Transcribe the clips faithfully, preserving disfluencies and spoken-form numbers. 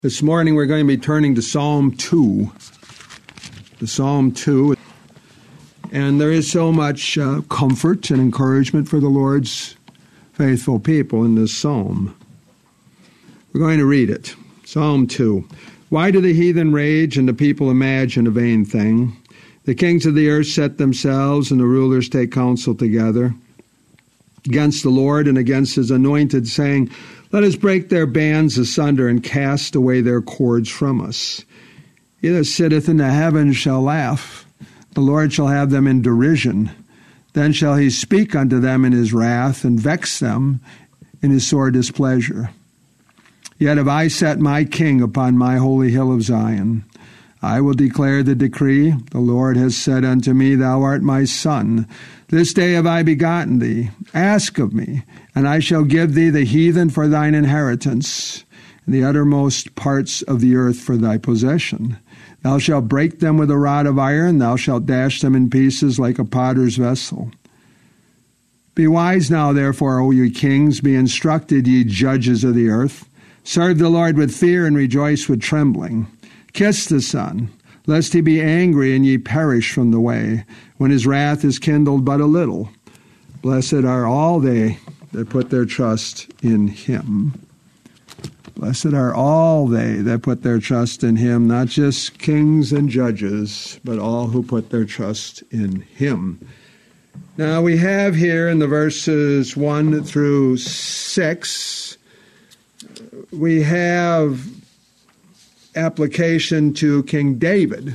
This morning we're going to be turning to Psalm two. The Psalm two. And there is so much uh, comfort and encouragement for the Lord's faithful people in this psalm. We're going to read it. Psalm two. Why do the heathen rage and the people imagine a vain thing? The kings of the earth set themselves and the rulers take counsel together against the Lord and against his anointed, saying, let us break their bands asunder and cast away their cords from us. He that sitteth in the heavens shall laugh. The Lord shall have them in derision. Then shall he speak unto them in his wrath and vex them in his sore displeasure. Yet have I set my king upon my holy hill of Zion. I will declare the decree. The Lord has said unto me, thou art my son. This day have I begotten thee. Ask of me, and I shall give thee the heathen for thine inheritance, and the uttermost parts of the earth for thy possession. Thou shalt break them with a rod of iron. Thou shalt dash them in pieces like a potter's vessel. Be wise now, therefore, O ye kings. Be instructed, ye judges of the earth. Serve the Lord with fear and rejoice with trembling. Kiss the Son, lest he be angry and ye perish from the way, when his wrath is kindled but a little. Blessed are all they that put their trust in him. Blessed are all they that put their trust in him, not just kings and judges, but all who put their trust in him. Now we have here in the verses one through six, we have application to King David.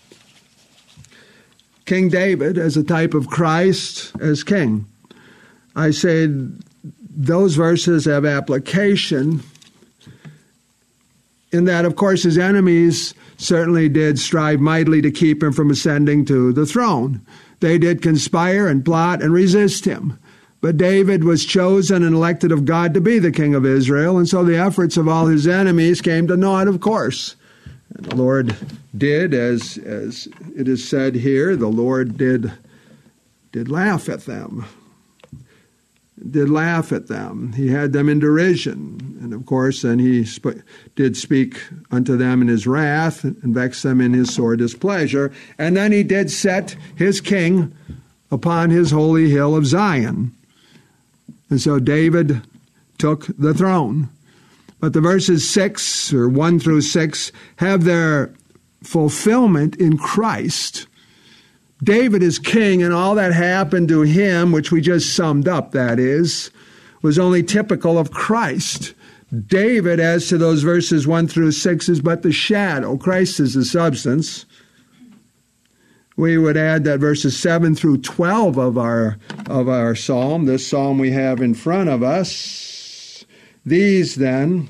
King David as a type of Christ as king. I say those verses have application in that, of course, his enemies certainly did strive mightily to keep him from ascending to the throne. They did conspire and plot and resist him. But David was chosen and elected of God to be the king of Israel, and so the efforts of all his enemies came to naught, of course. And the Lord did, as as it is said here, the Lord did did laugh at them. Did laugh at them. He had them in derision. And of course, then he sp- did speak unto them in his wrath and vex them in his sore displeasure. And then he did set his king upon his holy hill of Zion. And so David took the throne. But the verses six, or one through six, have their fulfillment in Christ. David is king, and all that happened to him, which we just summed up, that is, was only typical of Christ. David, as to those verses one through six, is but the shadow. Christ is the substance. We would add that verses seven through twelve of our of our psalm, this psalm we have in front of us, these then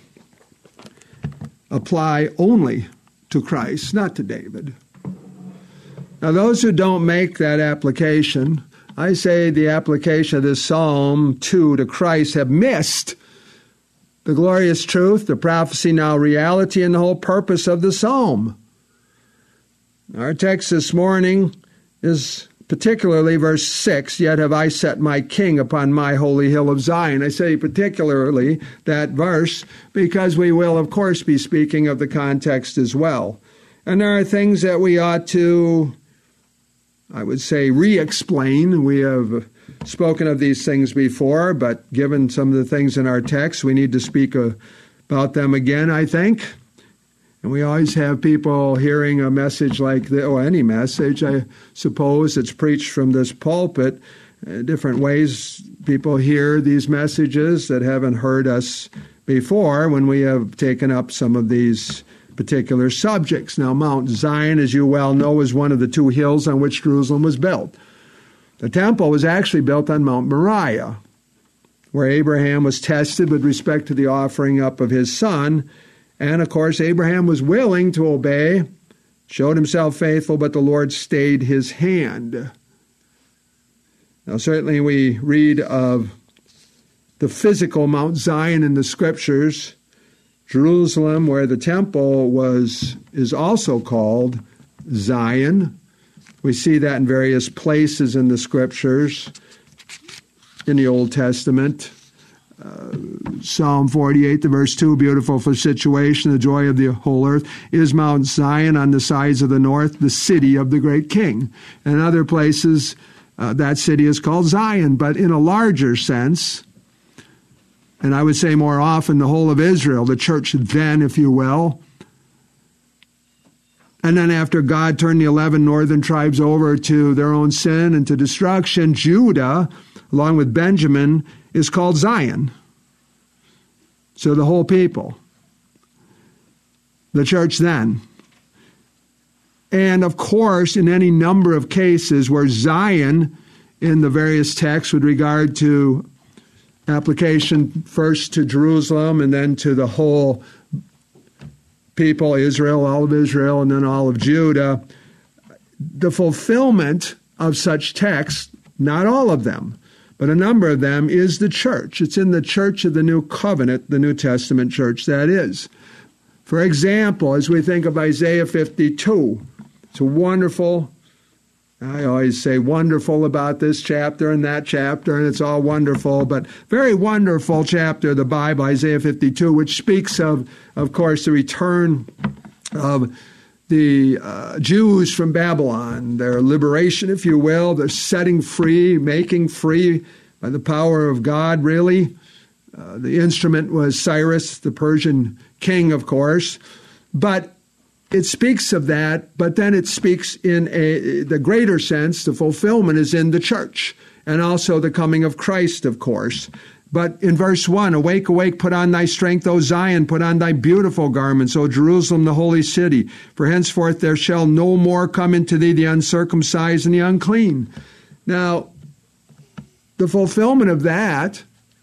apply only to Christ, not to David. Now, those who don't make that application, I say the application of this Psalm two to Christ have missed the glorious truth, the prophecy, now reality, and the whole purpose of the psalm. Our text this morning is particularly verse six, yet have I set my king upon my holy hill of Zion. I say particularly that verse because we will, of course, be speaking of the context as well. And there are things that we ought to, I would say, re-explain. We have spoken of these things before, but given some of the things in our text, we need to speak uh, about them again, I think. And we always have people hearing a message like this, or any message, I suppose, that's preached from this pulpit. Uh, different ways people hear these messages that haven't heard us before when we have taken up some of these particular subjects. Now, Mount Zion, as you well know, is one of the two hills on which Jerusalem was built. The temple was actually built on Mount Moriah, where Abraham was tested with respect to the offering up of his son. And, of course, Abraham was willing to obey, showed himself faithful, but the Lord stayed his hand. Now, certainly we read of the physical Mount Zion in the Scriptures. Jerusalem, where the temple was, is also called Zion. We see that in various places in the Scriptures, in the Old Testament. Uh, Psalm forty-eight, the verse two, beautiful for situation, the joy of the whole earth, is Mount Zion on the sides of the north, the city of the great king. And other places, uh, that city is called Zion. But in a larger sense, and I would say more often the whole of Israel, the church then, if you will. And then after God turned the eleven northern tribes over to their own sin and to destruction, Judah, along with Benjamin, is called Zion. So the whole people. The church then. And of course, in any number of cases where Zion in the various texts with regard to application first to Jerusalem and then to the whole people, Israel, all of Israel, and then all of Judah, the fulfillment of such texts, not all of them, but a number of them, is the church. It's in the church of the New Covenant, the New Testament church, that is. For example, as we think of Isaiah fifty-two, it's a wonderful, I always say wonderful about this chapter and that chapter, and it's all wonderful, but very wonderful chapter of the Bible, Isaiah fifty-two, which speaks of, of course, the return of the uh, Jews from Babylon, their liberation, if you will, their setting free, making free by the power of God, really. Uh, the instrument was Cyrus, the Persian king, of course. But it speaks of that, but then it speaks in a, the greater sense, the fulfillment is in the church, and also the coming of Christ, of course. But in verse one, awake, awake, put on thy strength, O Zion, put on thy beautiful garments, O Jerusalem, the holy city. For henceforth there shall no more come into thee the uncircumcised and the unclean. Now, the fulfillment of that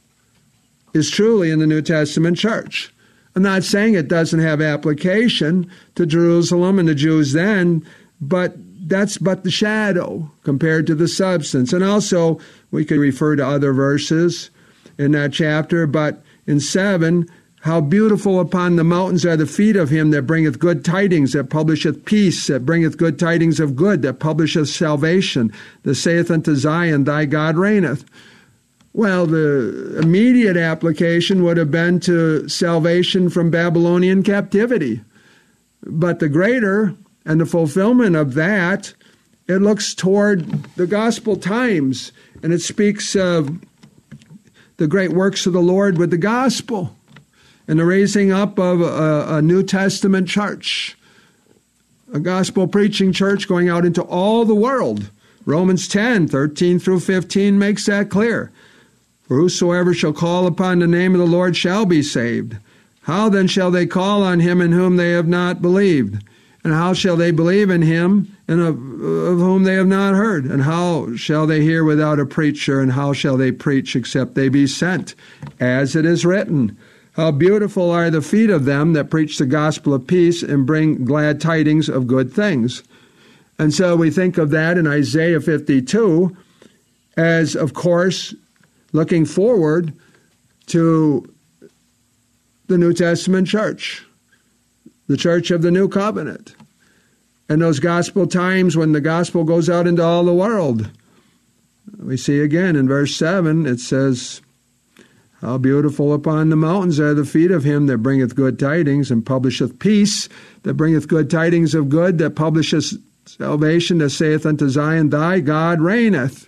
is truly in the New Testament church. I'm not saying it doesn't have application to Jerusalem and the Jews then, but that's but the shadow compared to the substance. And also, we could refer to other verses in that chapter, but in seven, how beautiful upon the mountains are the feet of him that bringeth good tidings, that publisheth peace, that bringeth good tidings of good, that publisheth salvation, that saith unto Zion, thy God reigneth. Well, the immediate application would have been to salvation from Babylonian captivity. But the greater and the fulfillment of that, it looks toward the gospel times, and it speaks of the great works of the Lord with the gospel and the raising up of a, a New Testament church, a gospel preaching church going out into all the world. Romans ten, thirteen through fifteen makes that clear. For whosoever shall call upon the name of the Lord shall be saved. How then shall they call on him in whom they have not believed? And how shall they believe in him and of, of whom they have not heard? And how shall they hear without a preacher? And how shall they preach except they be sent? As it is written, how beautiful are the feet of them that preach the gospel of peace and bring glad tidings of good things. And so we think of that in Isaiah fifty-two as, of course, looking forward to the New Testament church, the church of the New Covenant, and those gospel times when the gospel goes out into all the world. We see again in verse seven, it says, how beautiful upon the mountains are the feet of him that bringeth good tidings and publisheth peace, that bringeth good tidings of good, that publisheth salvation, that saith unto Zion, thy God reigneth.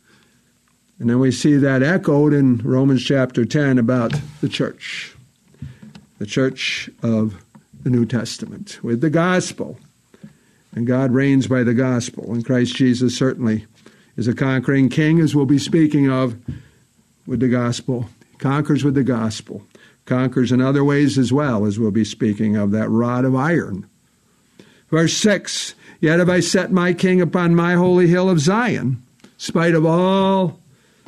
And then we see that echoed in Romans chapter ten about the church, the church of the New Testament, with the gospel. And God reigns by the gospel. And Christ Jesus certainly is a conquering king, as we'll be speaking of with the gospel. He conquers with the gospel. Conquers in other ways as well, as we'll be speaking of, that rod of iron. Verse six, yet have I set my king upon my holy hill of Zion, in spite of all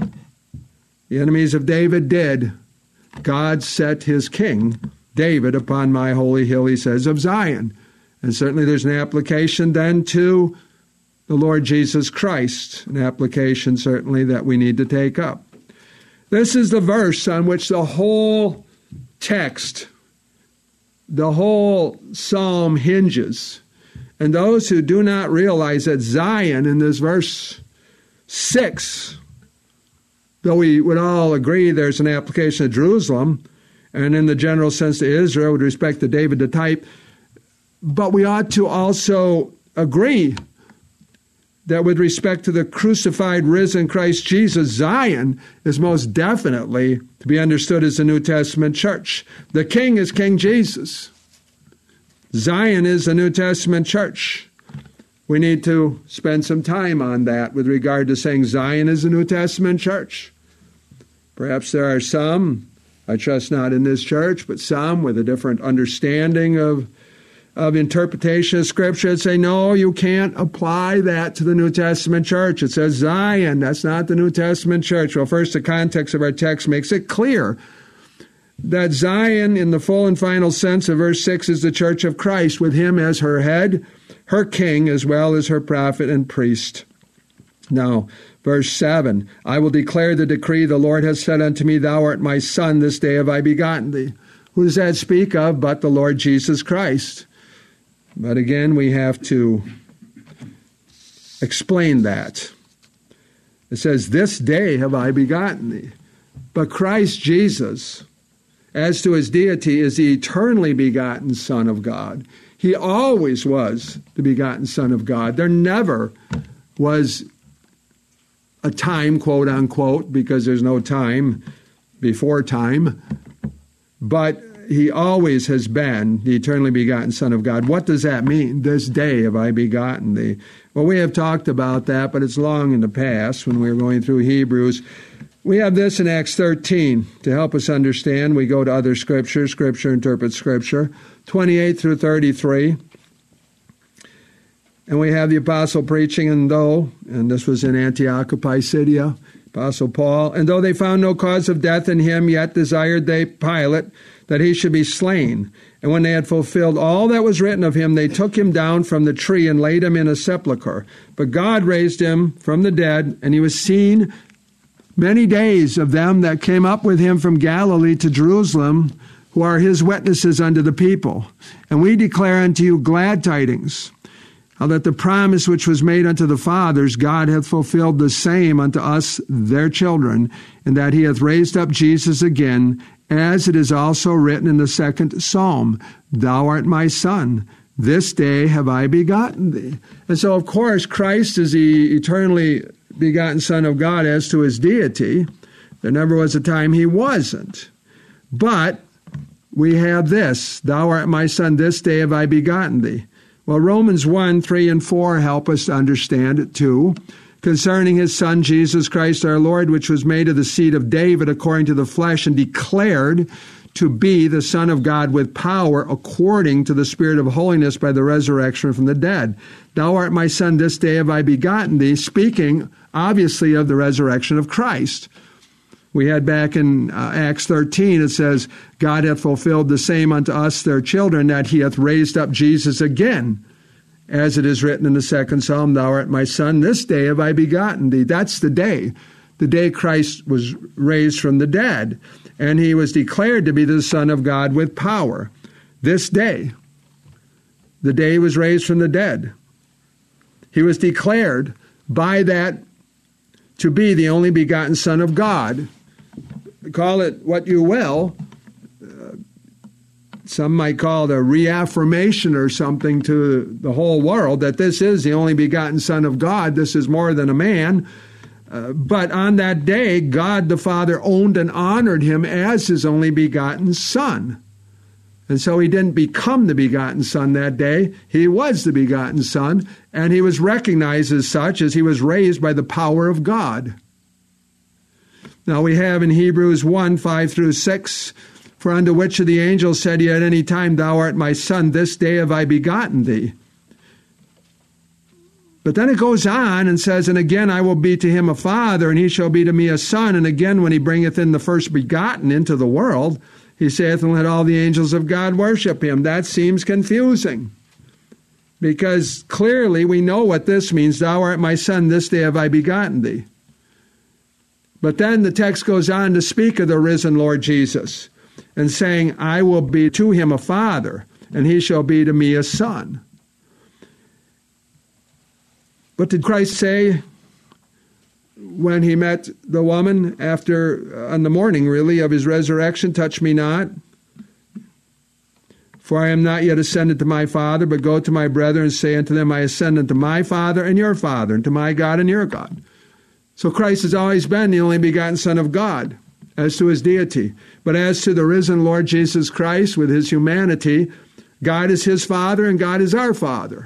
the enemies of David did, God set his king, David, upon my holy hill, he says, of Zion. And certainly there's an application then to the Lord Jesus Christ, an application certainly that we need to take up. This is the verse on which the whole text, the whole psalm hinges. And those who do not realize that Zion in this verse six though we would all agree there's an application of Jerusalem, and in the general sense to Israel with respect to David the type, but we ought to also agree that with respect to the crucified, risen Christ Jesus, Zion is most definitely to be understood as the New Testament church. The King is King Jesus. Zion is the New Testament church. We need to spend some time on that with regard to saying Zion is the New Testament church. Perhaps there are some, I trust not in this church, but some with a different understanding of of interpretation of Scripture that say, no, you can't apply that to the New Testament church. It says Zion. That's not the New Testament church. Well, first, the context of our text makes it clear that Zion, in the full and final sense of verse six, is the church of Christ, with him as her head, her king, as well as her prophet and priest. Now, verse seven, I will declare the decree, the Lord has said unto me, thou art my son, this day have I begotten thee. Who does that speak of but the Lord Jesus Christ? But again, we have to explain that. It says, this day have I begotten thee. But Christ Jesus, as to his deity, is the eternally begotten Son of God. He always was the begotten Son of God. There never was a time, quote unquote, because there's no time before time, but he always has been the eternally begotten Son of God. What does that mean? This day have I begotten thee. Well, we have talked about that, but it's long in the past when we were going through Hebrews. We have this in Acts thirteen to help us understand. We go to other scriptures. Scripture interprets Scripture. twenty-eight through thirty-three. And we have the apostle preaching, and though, and this was in Antioch of Pisidia, Apostle Paul, and though they found no cause of death in him, yet desired they Pilate that he should be slain. And when they had fulfilled all that was written of him, they took him down from the tree and laid him in a sepulchre. But God raised him from the dead, and he was seen many days of them that came up with him from Galilee to Jerusalem, who are his witnesses unto the people. And we declare unto you glad tidings, how that the promise which was made unto the fathers, God hath fulfilled the same unto us, their children, and that he hath raised up Jesus again, as it is also written in the second psalm, thou art my son, this day have I begotten thee. And so, of course, Christ is the eternally begotten Son of God as to his deity. There never was a time he wasn't. But we have this, thou art my son, this day have I begotten thee. Well, Romans one, three, and four help us to understand it too, concerning his Son, Jesus Christ our Lord, which was made of the seed of David according to the flesh, and declared to be the Son of God with power according to the Spirit of holiness by the resurrection from the dead. Thou art my Son, this day have I begotten thee, speaking obviously of the resurrection of Christ. We had back in uh, Acts thirteen, it says, God hath fulfilled the same unto us, their children, that he hath raised up Jesus again. As it is written in the second psalm, thou art my son, this day have I begotten thee. That's the day, the day Christ was raised from the dead. And he was declared to be the Son of God with power. This day, the day he was raised from the dead, he was declared by that to be the only begotten Son of God. Call it what you will. Uh, some might call it a reaffirmation or something to the whole world that this is the only begotten Son of God. This is more than a man. Uh, but on that day, God the Father owned and honored him as his only begotten Son. And so he didn't become the begotten Son that day. He was the begotten Son, and he was recognized as such as he was raised by the power of God. Now we have in Hebrews one, five through six, for unto which of the angels said he at any time, thou art my Son, this day have I begotten thee. But then it goes on and says, and again I will be to him a father, and he shall be to me a son. And again when he bringeth in the first begotten into the world, he saith, and let all the angels of God worship him. That seems confusing, because clearly we know what this means. Thou art my son, this day have I begotten thee. But then the text goes on to speak of the risen Lord Jesus, and saying, I will be to him a father, and he shall be to me a son. What did Christ say when he met the woman after, on the morning really, of his resurrection, touch me not, for I am not yet ascended to my Father, but go to my brethren and say unto them, I ascend unto my Father and your Father, and to my God and your God. So Christ has always been the only begotten Son of God, as to his deity. But as to the risen Lord Jesus Christ with his humanity, God is his Father and God is our Father.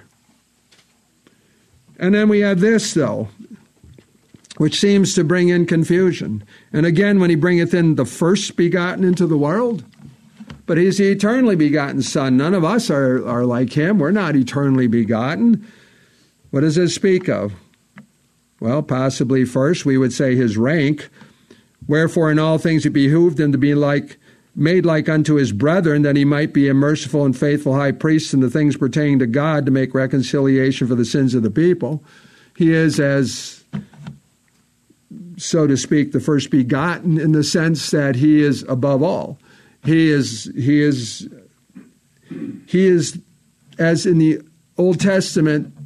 And then we have this, though, which seems to bring in confusion. And again, when he bringeth in the first begotten into the world, but he's the eternally begotten Son. None of us are, are like him. We're not eternally begotten. What does it speak of? Well, possibly first we would say his rank. Wherefore in all things it behooved him to be like, made like unto his brethren, that he might be a merciful and faithful high priest in the things pertaining to God, to make reconciliation for the sins of the people. He is, as, so to speak, the first begotten, in the sense that he is above all. He is, he is, he is, as in the Old Testament,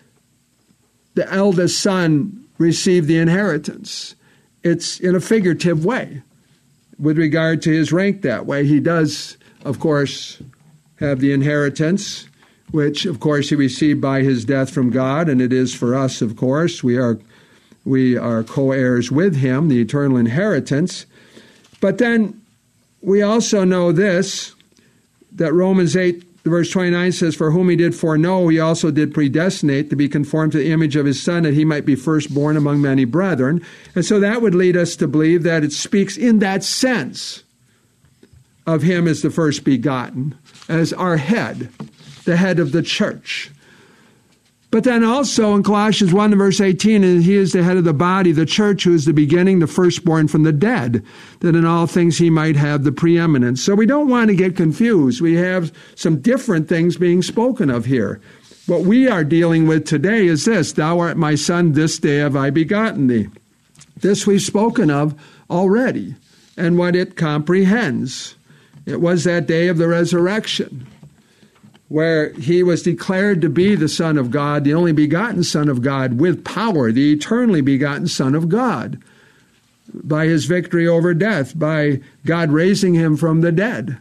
the eldest son received the inheritance. It's in a figurative way with regard to his rank that way. He does, of course, have the inheritance, which, of course, he received by his death from God, and it is for us, of course. We are, we are co-heirs with him, the eternal inheritance. But then we also know this, that Romans eight, verse twenty-nine says, for whom he did foreknow, he also did predestinate to be conformed to the image of his Son, that he might be firstborn among many brethren. And so that would lead us to believe that it speaks in that sense of him as the first begotten, as our head, the head of the church. But then also in Colossians one, verse eighteen, and he is the head of the body, the church, who is the beginning, the firstborn from the dead, that in all things he might have the preeminence. So we don't want to get confused. We have some different things being spoken of here. What we are dealing with today is this: thou art my son, this day have I begotten thee. This we've spoken of already, and what it comprehends. It was that day of the resurrection, where he was declared to be the Son of God, the only begotten Son of God, with power, the eternally begotten Son of God, by his victory over death, by God raising him from the dead.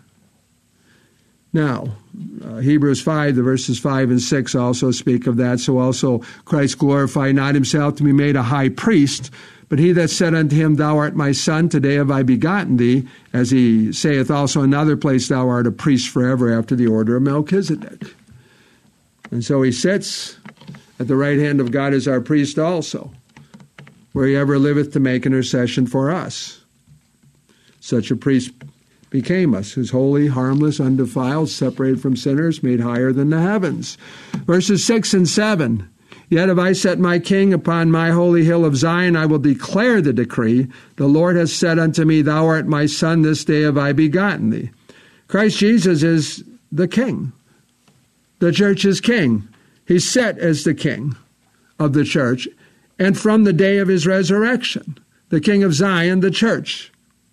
Now, uh, Hebrews five, the verses five and six also speak of that. So also Christ glorified not himself to be made a high priest, but he that said unto him, thou art my son, today have I begotten thee, as he saith also in another place, thou art a priest forever after the order of Melchizedek. And so he sits at the right hand of God as our priest also, where he ever liveth to make intercession for us. Such a priest became us, who's holy, harmless, undefiled, separated from sinners, made higher than the heavens. Verses six and seven. Yet have I set my king upon my holy hill of Zion. I will declare the decree. The Lord has said unto me, thou art my son, this day have I begotten thee. Christ Jesus is the king. The church is king. He's set as the king of the church. And from the day of his resurrection, the king of Zion, the church.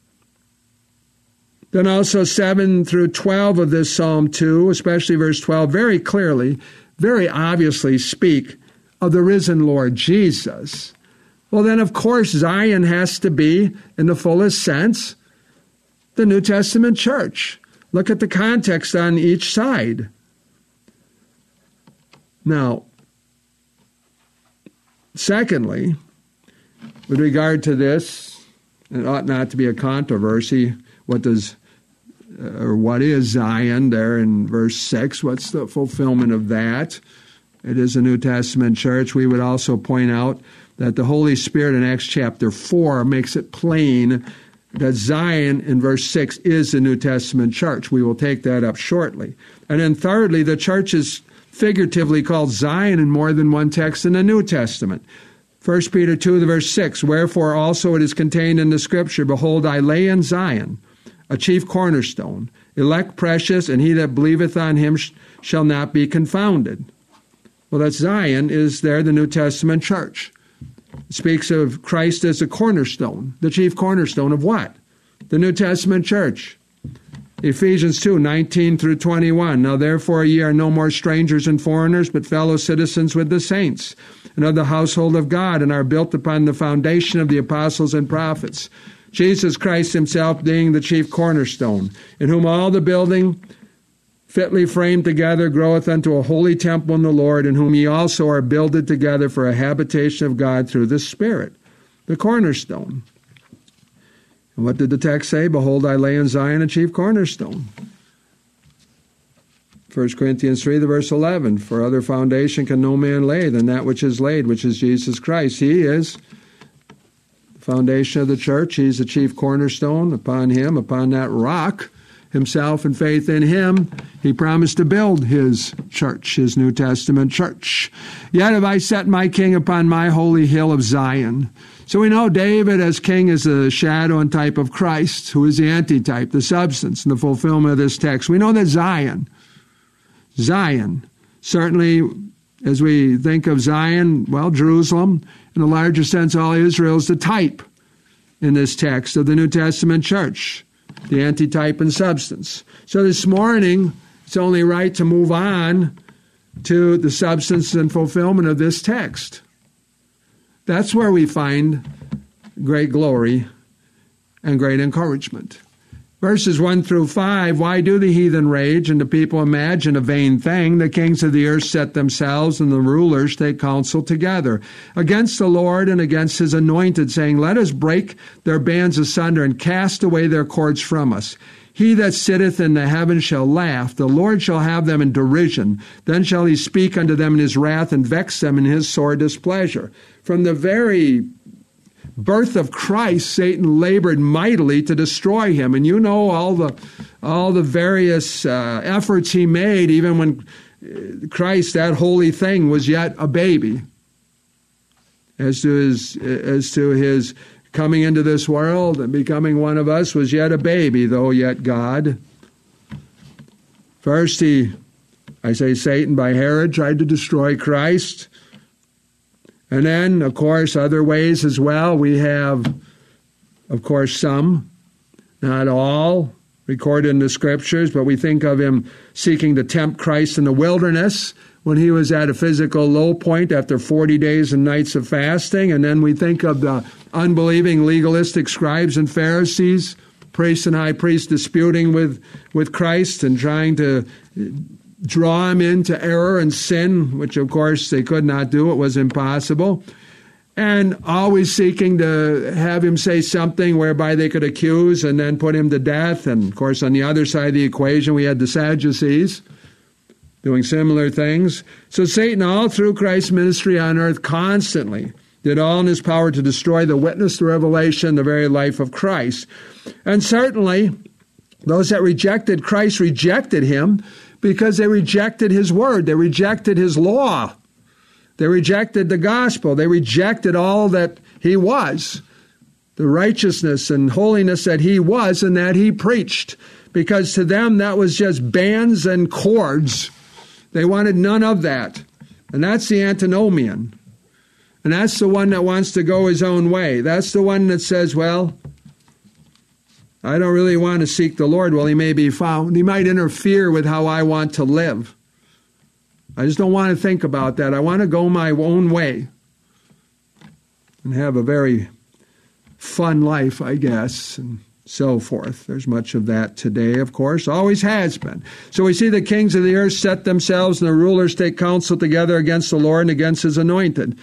Then also seven through twelve of this Psalm two, especially verse twelve, very clearly, very obviously speak of the risen Lord Jesus. Well, then, of course, Zion has to be, in the fullest sense, the New Testament church. Look at the context on each side. Now, secondly, with regard to this, it ought not to be a controversy. What does, or what is Zion there in verse six? What's the fulfillment of that? It is a New Testament church. We would also point out that the Holy Spirit in Acts chapter four makes it plain that Zion in verse six is the New Testament church. We will take that up shortly. And then thirdly, the church is figuratively called Zion in more than one text in the New Testament. First Peter two, the verse six, wherefore also it is contained in the Scripture, behold, I lay in Zion a chief cornerstone, elect precious, and he that believeth on him sh- shall not be confounded. Well, that's Zion, is there the New Testament church. It speaks of Christ as the cornerstone, the chief cornerstone of what? The New Testament church. Ephesians two, nineteen through twenty-one. Now therefore ye are no more strangers and foreigners, but fellow citizens with the saints, and of the household of God, and are built upon the foundation of the apostles and prophets, Jesus Christ himself being the chief cornerstone, in whom all the building fitly framed together groweth unto a holy temple in the Lord, in whom ye also are builded together for a habitation of God through the Spirit, the cornerstone. And what did the text say? Behold, I lay in Zion a chief cornerstone. First Corinthians three, the verse eleven. For other foundation can no man lay than that which is laid, which is Jesus Christ. He is the foundation of the church. He's the chief cornerstone. Upon him, upon that rock, himself and faith in him, he promised to build his church, his New Testament church. Yet have I set my king upon my holy hill of Zion. So we know David as king is a shadow and type of Christ, who is the antitype, the substance, and the fulfillment of this text. We know that Zion, Zion, certainly as we think of Zion, well, Jerusalem, in a larger sense, all Israel is the type in this text of the New Testament church, the antitype and substance. So this morning, it's only right to move on to the substance and fulfillment of this text. That's where we find great glory and great encouragement. Verses one through five, why do the heathen rage and the people imagine a vain thing? The kings of the earth set themselves and the rulers take counsel together against the Lord and against his anointed, saying, let us break their bands asunder and cast away their cords from us. He that sitteth in the heavens shall laugh. The Lord shall have them in derision. Then shall he speak unto them in his wrath and vex them in his sore displeasure. From the very birth of Christ, Satan labored mightily to destroy him. And you know all the all the various uh, efforts he made, even when Christ, that holy thing, was yet a baby. As to his as to his coming into this world and becoming one of us was yet a baby, though yet God. First, he, I say Satan by Herod, tried to destroy Christ. And then, of course, other ways as well. We have, of course, some, not all, recorded in the Scriptures, but we think of him seeking to tempt Christ in the wilderness when he was at a physical low point after forty days and nights of fasting. And then we think of the unbelieving legalistic scribes and Pharisees, priests and high priests disputing with, with Christ and trying to draw him into error and sin, which of course they could not do. It was impossible. And always seeking to have him say something whereby they could accuse and then put him to death. And of course, on the other side of the equation, we had the Sadducees doing similar things. So Satan, all through Christ's ministry on earth, constantly did all in his power to destroy the witness, the revelation, the very life of Christ. And certainly, those that rejected Christ rejected him because they rejected his word. They rejected his law. They rejected the gospel. They rejected all that he was, the righteousness and holiness that he was and that he preached, because to them that was just bands and cords. They wanted none of that. And that's the antinomian. And that's the one that wants to go his own way. That's the one that says, well, I don't really want to seek the Lord. Well, he may be found. He might interfere with how I want to live. I just don't want to think about that. I want to go my own way and have a very fun life, I guess, and so forth. There's much of that today, of course, always has been. So we see the kings of the earth set themselves and the rulers take counsel together against the Lord and against his anointed.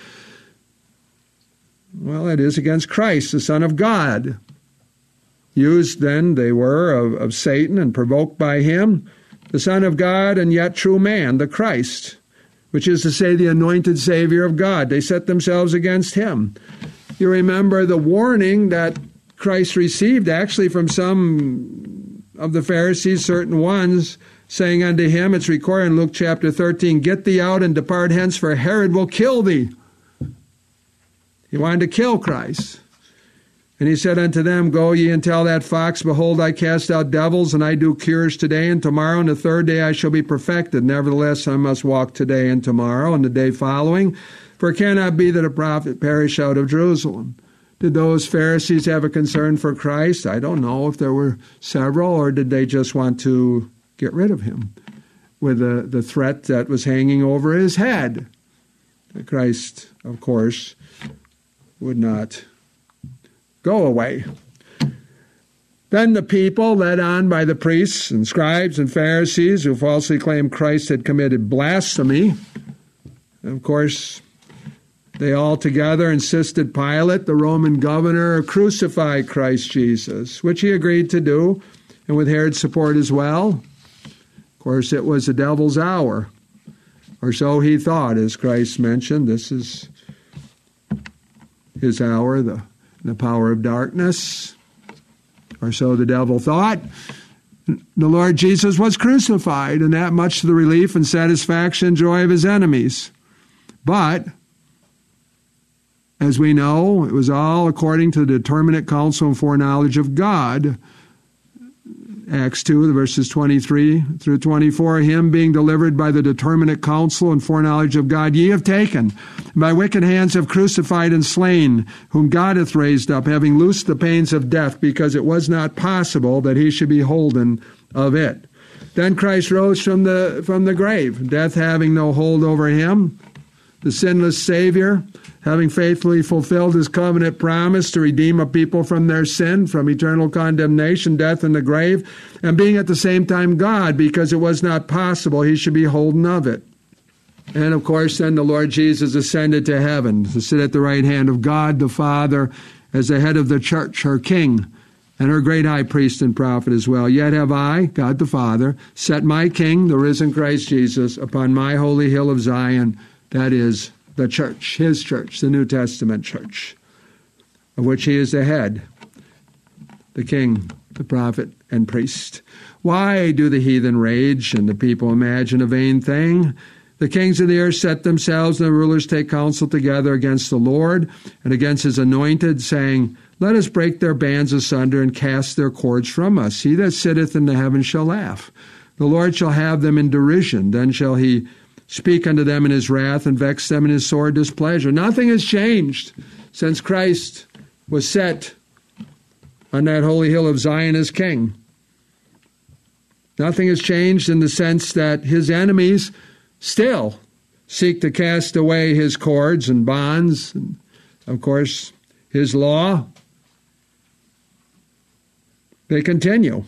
Well, it is against Christ, the Son of God. Used then they were of, of Satan and provoked by him, the Son of God and yet true man, the Christ, which is to say the anointed Savior of God. They set themselves against him. You remember the warning that Christ received actually from some of the Pharisees, certain ones, saying unto him, it's recorded in Luke chapter thirteen, get thee out and depart hence, for Herod will kill thee. He wanted to kill Christ. And he said unto them, go ye and tell that fox, behold, I cast out devils, and I do cures today, and tomorrow and the third day I shall be perfected. Nevertheless, I must walk today and tomorrow and the day following. For it cannot be that a prophet perish out of Jerusalem. Did those Pharisees have a concern for Christ? I don't know if there were several, or did they just want to get rid of him with the, the threat that was hanging over his head? Christ, of course, would not go away. Then the people, led on by the priests and scribes and Pharisees who falsely claimed Christ had committed blasphemy, of course, they all together insisted Pilate, the Roman governor, crucify Christ Jesus, which he agreed to do, and with Herod's support as well. Of course, it was the devil's hour, or so he thought, as Christ mentioned. This is his hour, the, the power of darkness, or so the devil thought. The Lord Jesus was crucified, and that much to the relief and satisfaction and joy of his enemies. But as we know, it was all according to the determinate counsel and foreknowledge of God. Acts two, verses twenty-three through twenty-four, him being delivered by the determinate counsel and foreknowledge of God, ye have taken, and by wicked hands have crucified and slain, whom God hath raised up, having loosed the pains of death, because it was not possible that he should be holden of it. Then Christ rose from the from the grave, death having no hold over him, the sinless Savior, having faithfully fulfilled his covenant promise to redeem a people from their sin, from eternal condemnation, death, and the grave, and being at the same time God, because it was not possible he should be holden of it. And of course, then the Lord Jesus ascended to heaven to sit at the right hand of God the Father as the head of the church, her king, and her great high priest and prophet as well. Yet have I, God the Father, set my King, the risen Christ Jesus, upon my holy hill of Zion, that is, the church, his church, the New Testament church, of which he is the head, the king, the prophet, and priest. Why do the heathen rage and the people imagine a vain thing? The kings of the earth set themselves, and the rulers take counsel together against the Lord and against his anointed, saying, let us break their bands asunder and cast their cords from us. He that sitteth in the heavens shall laugh. The Lord shall have them in derision. Then shall he speak unto them in his wrath and vex them in his sore displeasure. Nothing has changed since Christ was set on that holy hill of Zion as king. Nothing has changed in the sense that his enemies still seek to cast away his cords and bonds, and of course, his law. They continue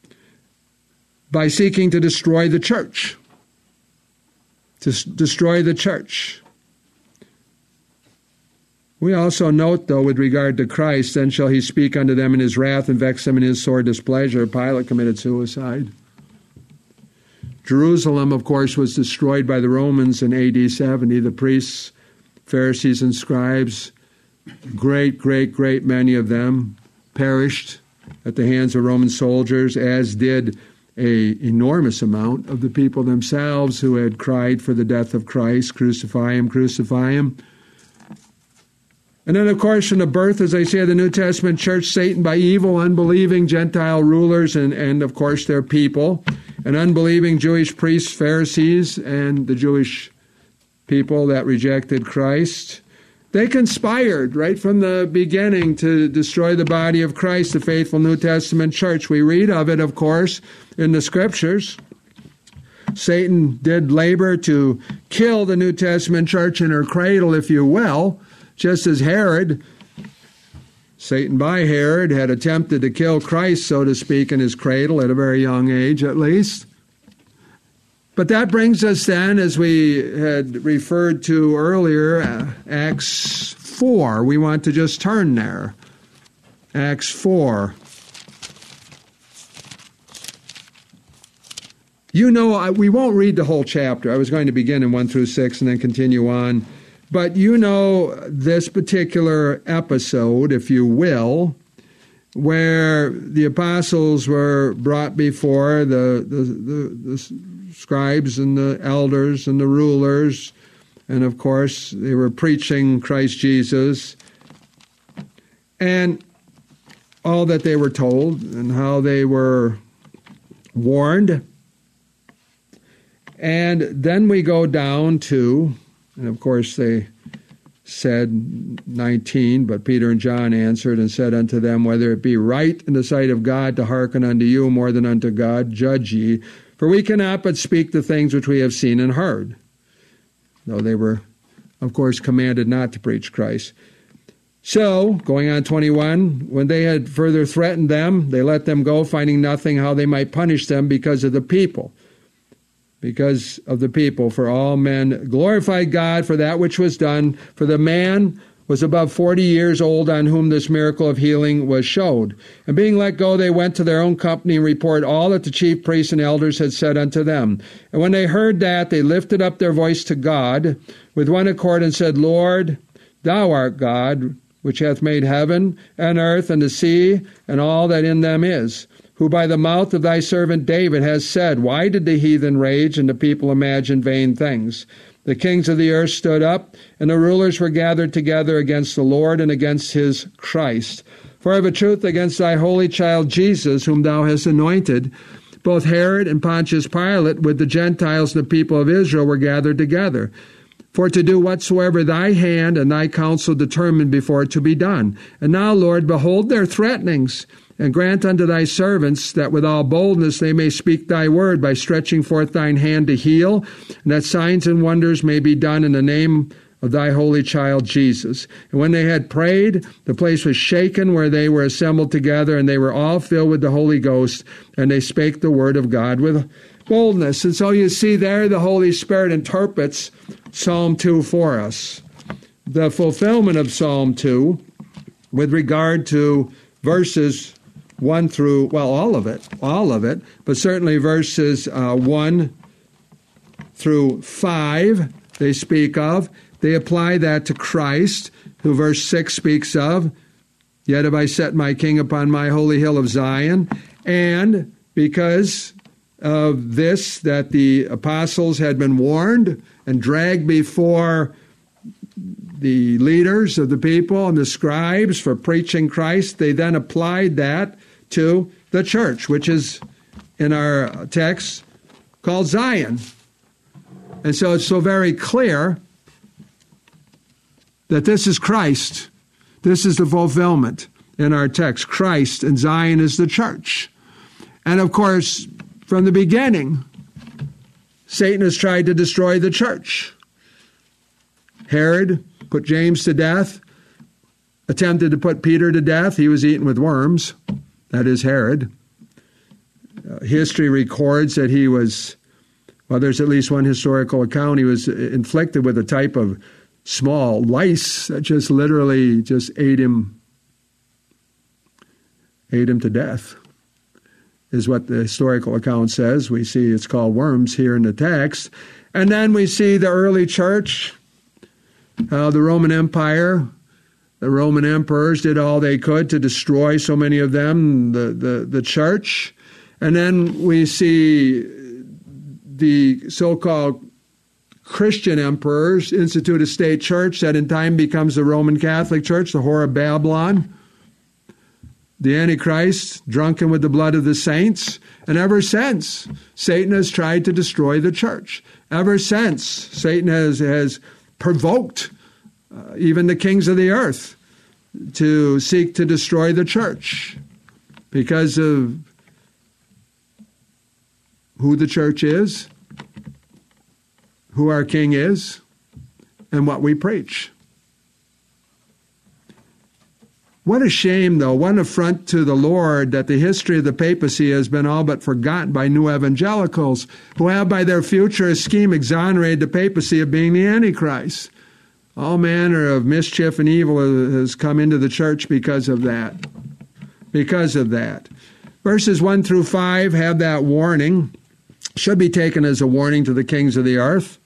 by seeking to destroy the church. To s- destroy the church. We also note, though, with regard to Christ, then shall he speak unto them in his wrath and vex them in his sore displeasure. Pilate committed suicide. Jerusalem, of course, was destroyed by the Romans in A D seventy. The priests, Pharisees, and scribes, great, great, great many of them perished at the hands of Roman soldiers, as did an enormous amount of the people themselves who had cried for the death of Christ, crucify him, crucify him. And then, of course, from the birth, as I say, of the New Testament church, Satan, by evil, unbelieving Gentile rulers and, and, of course, their people, and unbelieving Jewish priests, Pharisees, and the Jewish people that rejected Christ, they conspired right from the beginning to destroy the body of Christ, the faithful New Testament church. We read of it, of course, in the Scriptures. Satan did labor to kill the New Testament church in her cradle, if you will, just as Herod, Satan by Herod, had attempted to kill Christ, so to speak, in his cradle at a very young age, at least. But that brings us then, as we had referred to earlier, uh, Acts four. We want to just turn there. Acts four. You know, I, we won't read the whole chapter. I was going to begin in one through six and then continue on. But you know this particular episode, if you will, where the apostles were brought before the the, the, the scribes and the elders and the rulers, and of course they were preaching Christ Jesus, and all that they were told and how they were warned. And then we go down to, and of course they said, nineteen, but Peter and John answered and said unto them, whether it be right in the sight of God to hearken unto you more than unto God, judge ye. For we cannot but speak the things which we have seen and heard. Though they were, of course, commanded not to preach Christ. So, going on twenty-one, when they had further threatened them, they let them go, finding nothing how they might punish them because of the people. Because of the people, for all men glorified God for that which was done. For the man was above forty years old on whom this miracle of healing was showed. And being let go, they went to their own company and reported all that the chief priests and elders had said unto them. And when they heard that, they lifted up their voice to God with one accord and said, Lord, thou art God, which hath made heaven and earth and the sea and all that in them is, who by the mouth of thy servant David has said, why did the heathen rage and the people imagine vain things? The kings of the earth stood up, and the rulers were gathered together against the Lord and against his Christ. For of a truth against thy holy child Jesus, whom thou hast anointed, both Herod and Pontius Pilate with the Gentiles and the people of Israel were gathered together, for to do whatsoever thy hand and thy counsel determined before to be done. And now, Lord, behold their threatenings, and grant unto thy servants that with all boldness they may speak thy word by stretching forth thine hand to heal, and that signs and wonders may be done in the name of thy holy child Jesus. And when they had prayed, the place was shaken where they were assembled together, and they were all filled with the Holy Ghost, and they spake the word of God with boldness. And so you see there the Holy Spirit interprets Psalm two for us. The fulfillment of Psalm two with regard to verses one through, well, all of it, all of it, but certainly verses uh, one through five they speak of. They apply that to Christ, who verse six speaks of, yet have I set my king upon my holy hill of Zion. And because of this, that the apostles had been warned and dragged before the leaders of the people and the scribes for preaching Christ, they then applied that to the church, which is in our text called Zion. And so it's so very clear that this is Christ. This is the fulfillment in our text. Christ and Zion is the church. And of course, from the beginning, Satan has tried to destroy the church. Herod put James to death, attempted to put Peter to death. He was eaten with worms. That is Herod. Uh, history records that he was, well, there's at least one historical account, he was inflicted with a type of small lice that just literally just ate him, ate him to death, is what the historical account says. We see it's called worms here in the text. And then we see the early church, how the Roman Empire, the Roman emperors did all they could to destroy so many of them, the, the, the church. And then we see the so-called Christian emperors institute a state church that in time becomes the Roman Catholic Church, the whore of Babylon, the Antichrist, drunken with the blood of the saints. And ever since, Satan has tried to destroy the church. Ever since, Satan has, has provoked uh, even the kings of the earth to seek to destroy the church because of who the church is, who our king is, and what we preach. What a shame, though, what an affront to the Lord that the history of the papacy has been all but forgotten by new evangelicals who have by their futurist scheme exonerated the papacy of being the Antichrist. All manner of mischief and evil has come into the church because of that. Because of that. Verses one through five have that warning. Should be taken as a warning to the kings of the earth.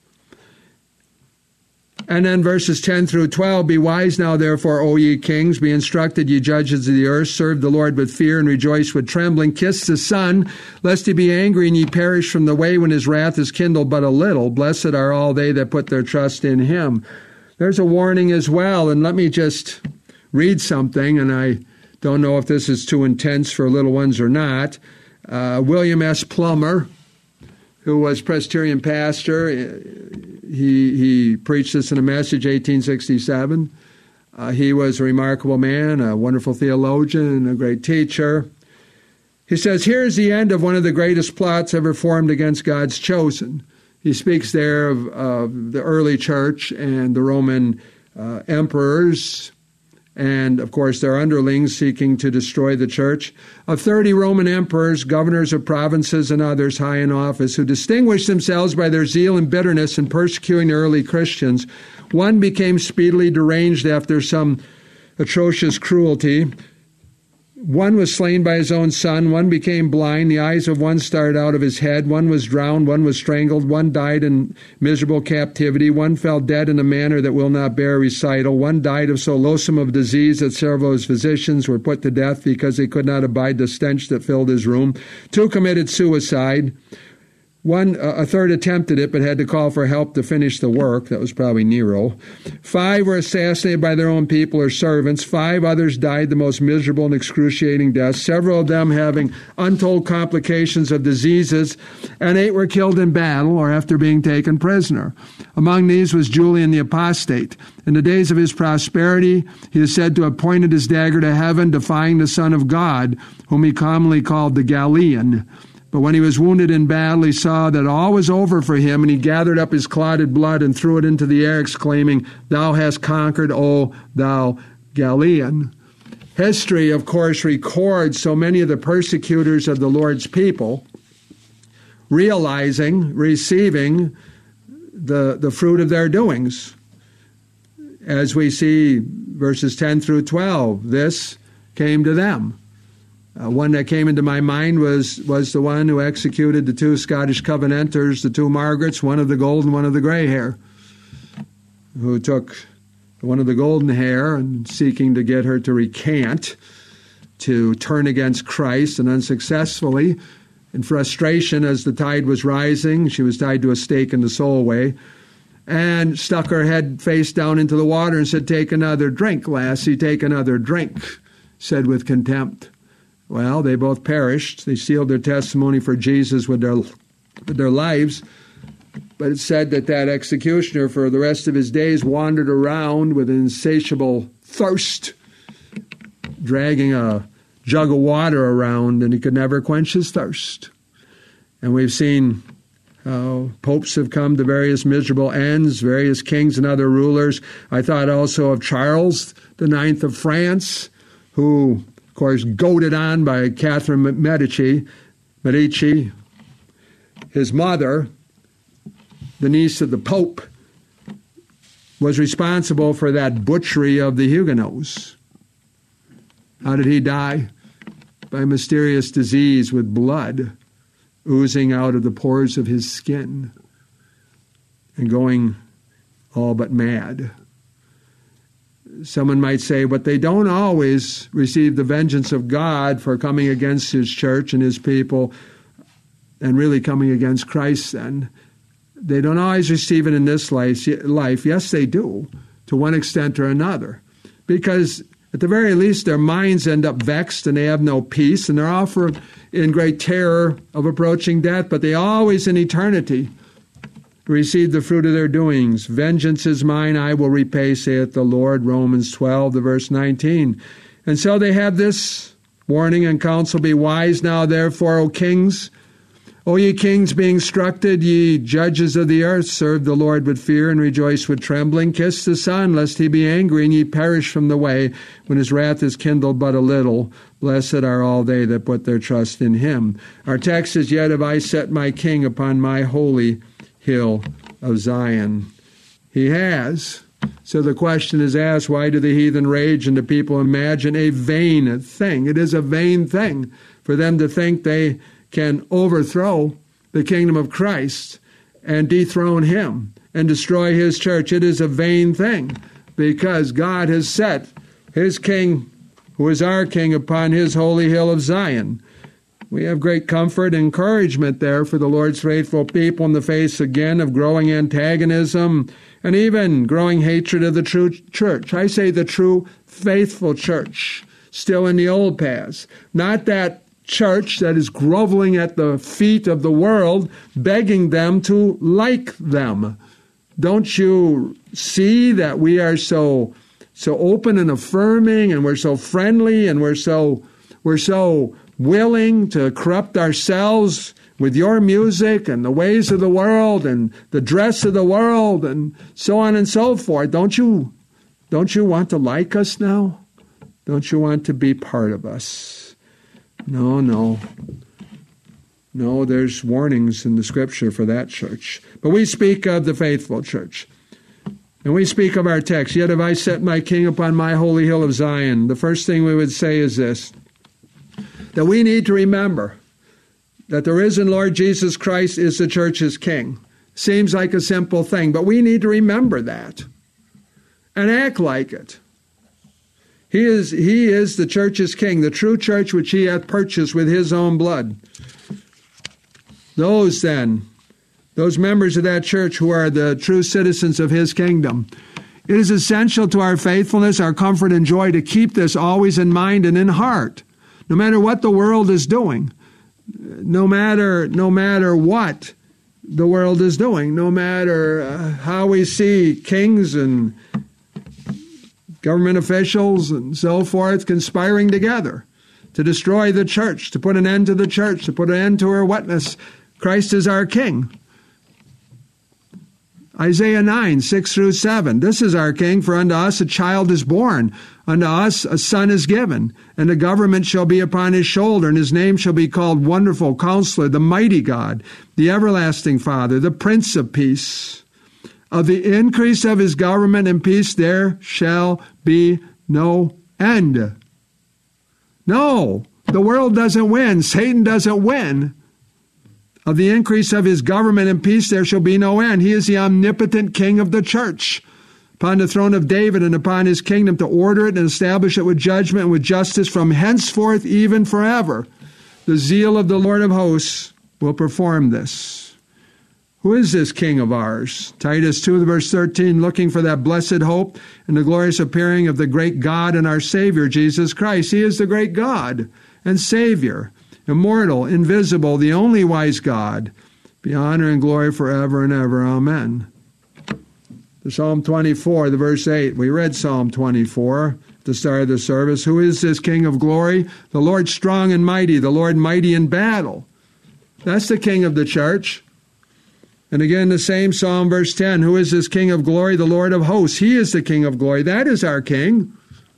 And then verses ten through twelve, be wise now, therefore, O ye kings, be instructed, ye judges of the earth, serve the Lord with fear and rejoice with trembling, kiss the Son, lest he be angry and ye perish from the way when his wrath is kindled but a little. Blessed are all they that put their trust in him. There's a warning as well, and let me just read something, and I don't know if this is too intense for little ones or not. Uh, William S. Plummer, who was Presbyterian pastor, he, he preached this in a message, eighteen sixty-seven. Uh, he was a remarkable man, a wonderful theologian, and a great teacher. He says, here's the end of one of the greatest plots ever formed against God's chosen. He speaks there of, of the early church and the Roman uh, emperors, and, of course, their underlings seeking to destroy the church. Of thirty Roman emperors, governors of provinces, and others high in office who distinguished themselves by their zeal and bitterness in persecuting the early Christians, one became speedily deranged after some atrocious cruelty. One was slain by his own son, one became blind, the eyes of one started out of his head, one was drowned, one was strangled, one died in miserable captivity, one fell dead in a manner that will not bear recital, one died of so loathsome of disease that several of his physicians were put to death because they could not abide the stench that filled his room, two committed suicide, One, a third attempted it, but had to call for help to finish the work. That was probably Nero. Five were assassinated by their own people or servants. Five others died the most miserable and excruciating deaths, several of them having untold complications of diseases, and eight were killed in battle or after being taken prisoner. Among these was Julian the Apostate. In the days of his prosperity, he is said to have pointed his dagger to heaven, defying the Son of God, whom he commonly called the Galilean. But when he was wounded in battle, he saw that all was over for him, and he gathered up his clotted blood and threw it into the air, exclaiming, "Thou hast conquered, O thou Galilean." History, of course, records so many of the persecutors of the Lord's people realizing, receiving the, the fruit of their doings. As we see verses ten through twelve, this came to them. Uh, one that came into my mind was, was the one who executed the two Scottish Covenanters, the two Margarets, one of the golden, one of the gray hair, who took one of the golden hair and seeking to get her to recant, to turn against Christ, and unsuccessfully, in frustration as the tide was rising, she was tied to a stake in the Solway, and stuck her head face down into the water and said, "Take another drink, lassie, take another drink," said with contempt. Well, they both perished. They sealed their testimony for Jesus with their, with their lives. But it said that that executioner for the rest of his days wandered around with insatiable thirst, dragging a jug of water around, and he could never quench his thirst. And we've seen how popes have come to various miserable ends, various kings and other rulers. I thought also of Charles the Ninth of France, who, of course, goaded on by Catherine Medici, Medici, his mother, the niece of the Pope, was responsible for that butchery of the Huguenots. How did he die? By mysterious disease with blood oozing out of the pores of his skin and going all but mad. Someone might say, but they don't always receive the vengeance of God for coming against his church and his people and really coming against Christ then. They don't always receive it in this life. Yes, they do, to one extent or another. Because at the very least, their minds end up vexed and they have no peace, and they're often in great terror of approaching death, but they always in eternity receive the fruit of their doings. Vengeance is mine, I will repay, saith the Lord, Romans twelve, the verse nineteen. And so they have this warning and counsel, be wise now, therefore, O kings, O ye kings, be instructed, ye judges of the earth, serve the Lord with fear and rejoice with trembling. Kiss the Son, lest he be angry, and ye perish from the way, when his wrath is kindled but a little. Blessed are all they that put their trust in him. Our text is, yet have I set my king upon my holy hill of Zion. He has. So the question is asked, why do the heathen rage and the people imagine a vain thing? It is a vain thing for them to think they can overthrow the kingdom of Christ and dethrone him and destroy his church. It is a vain thing because God has set his king, who is our king, upon his holy hill of Zion. We have great comfort and encouragement there for the Lord's faithful people in the face, again, of growing antagonism and even growing hatred of the true church. I say the true faithful church, still in the old paths. Not that church that is groveling at the feet of the world, begging them to like them. don't you see that we are so so open and affirming, and we're so friendly, and we're so we're so willing to corrupt ourselves with your music and the ways of the world and the dress of the world and so on and so forth? Don't you don't you want to like us now? Don't you want to be part of us? No, no. No, there's warnings in the Scripture for that church. But we speak of the faithful church. And we speak of our text, yet have I set my king upon my holy hill of Zion. The first thing we would say is this, that we need to remember that the risen Lord Jesus Christ is the church's king. Seems like a simple thing, but we need to remember that and act like it. He is, he is the church's king, the true church which he hath purchased with his own blood. Those then, those members of that church who are the true citizens of his kingdom, it is essential to our faithfulness, our comfort, and joy to keep this always in mind and in heart, no matter what the world is doing, no matter, no matter what the world is doing, no matter uh, how we see kings and government officials and so forth conspiring together to destroy the church, to put an end to the church, to put an end to her witness. Christ is our king. Isaiah nine, six through seven. This is our king, for unto us a child is born, unto us a son is given, and the government shall be upon his shoulder, and his name shall be called Wonderful Counselor, the Mighty God, the Everlasting Father, the Prince of Peace. Of the increase of his government and peace there shall be no end. No, the world doesn't win. Satan doesn't win. Of the increase of his government and peace there shall be no end. He is the omnipotent king of the church, upon the throne of David and upon his kingdom, to order it and establish it with judgment and with justice from henceforth even forever. The zeal of the Lord of hosts will perform this. Who is this king of ours? Titus two, verse thirteen, looking for that blessed hope and the glorious appearing of the great God and our Savior, Jesus Christ. He is the great God and Savior, immortal, invisible, the only wise God. Be honor and glory forever and ever. Amen. The Psalm twenty-four, the verse eight. We read Psalm twenty-four at the start of the service. Who is this King of glory? The Lord strong and mighty, the Lord mighty in battle. That's the King of the church. And again, the same Psalm, verse ten. Who is this King of glory? The Lord of hosts. He is the King of glory. That is our King.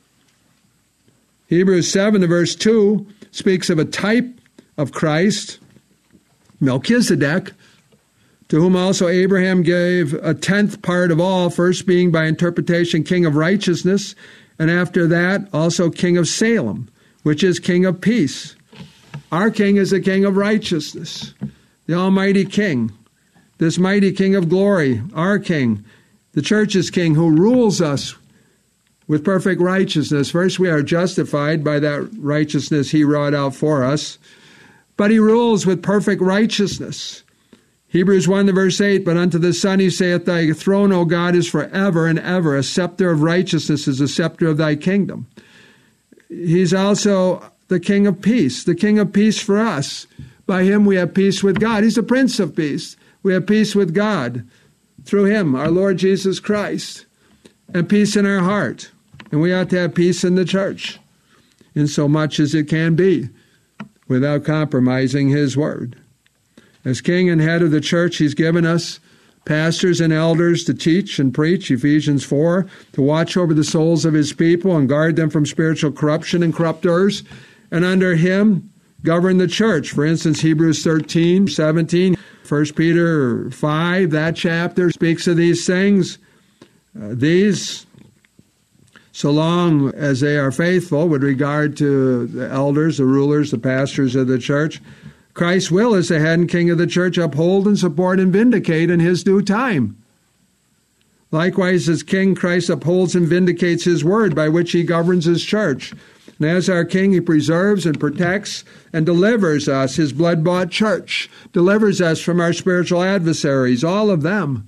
Hebrews seven, the verse two, speaks of a type of Christ, Melchizedek, to whom also Abraham gave a tenth part of all, first being by interpretation king of righteousness, and after that also king of Salem, which is king of peace. Our king is the king of righteousness, the almighty king, this mighty king of glory, our king, the church's king, who rules us with perfect righteousness. First, we are justified by that righteousness he wrought out for us, but he rules with perfect righteousness. Hebrews one, verse eight, but unto the Son he saith, thy throne, O God, is forever and ever. A scepter of righteousness is a scepter of thy kingdom. He's also the King of peace, the King of peace for us. By him we have peace with God. He's the Prince of peace. We have peace with God through him, our Lord Jesus Christ, and peace in our heart. And we ought to have peace in the church, in so much as it can be, without compromising his word. As king and head of the church, he's given us pastors and elders to teach and preach, Ephesians four, to watch over the souls of his people and guard them from spiritual corruption and corruptors, and under him govern the church. For instance, Hebrews thirteen, seventeen, First Peter five, that chapter speaks of these things. Uh, these, so long as they are faithful with regard to the elders, the rulers, the pastors of the church, Christ's will as the head and king of the church uphold and support and vindicate in his due time. Likewise, as king, Christ upholds and vindicates his word by which he governs his church. And as our king, he preserves and protects and delivers us, his blood-bought church, delivers us from our spiritual adversaries, all of them,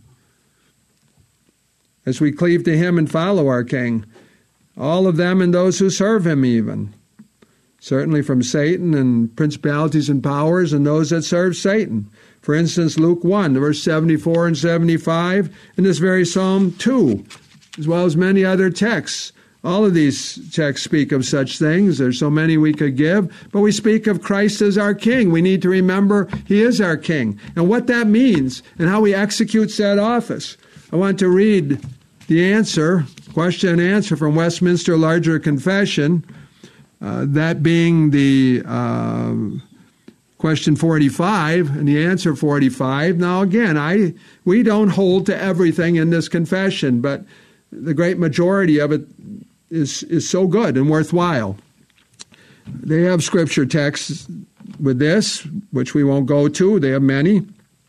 as we cleave to him and follow our king, all of them and those who serve him even, certainly from Satan and principalities and powers and those that serve Satan. For instance, Luke one, verse seventy-four and seventy-five, and this very Psalm two, as well as many other texts. All of these texts speak of such things. There's so many we could give, but we speak of Christ as our King. We need to remember He is our King, and what that means, and how He executes that office. I want to read the answer, question and answer from Westminster Larger Confession, uh, that being the uh, question forty-five, and the answer forty-five. Now again, I we don't hold to everything in this confession, but the great majority of it is is so good and worthwhile. They have scripture texts with this, which we won't go to. They have many.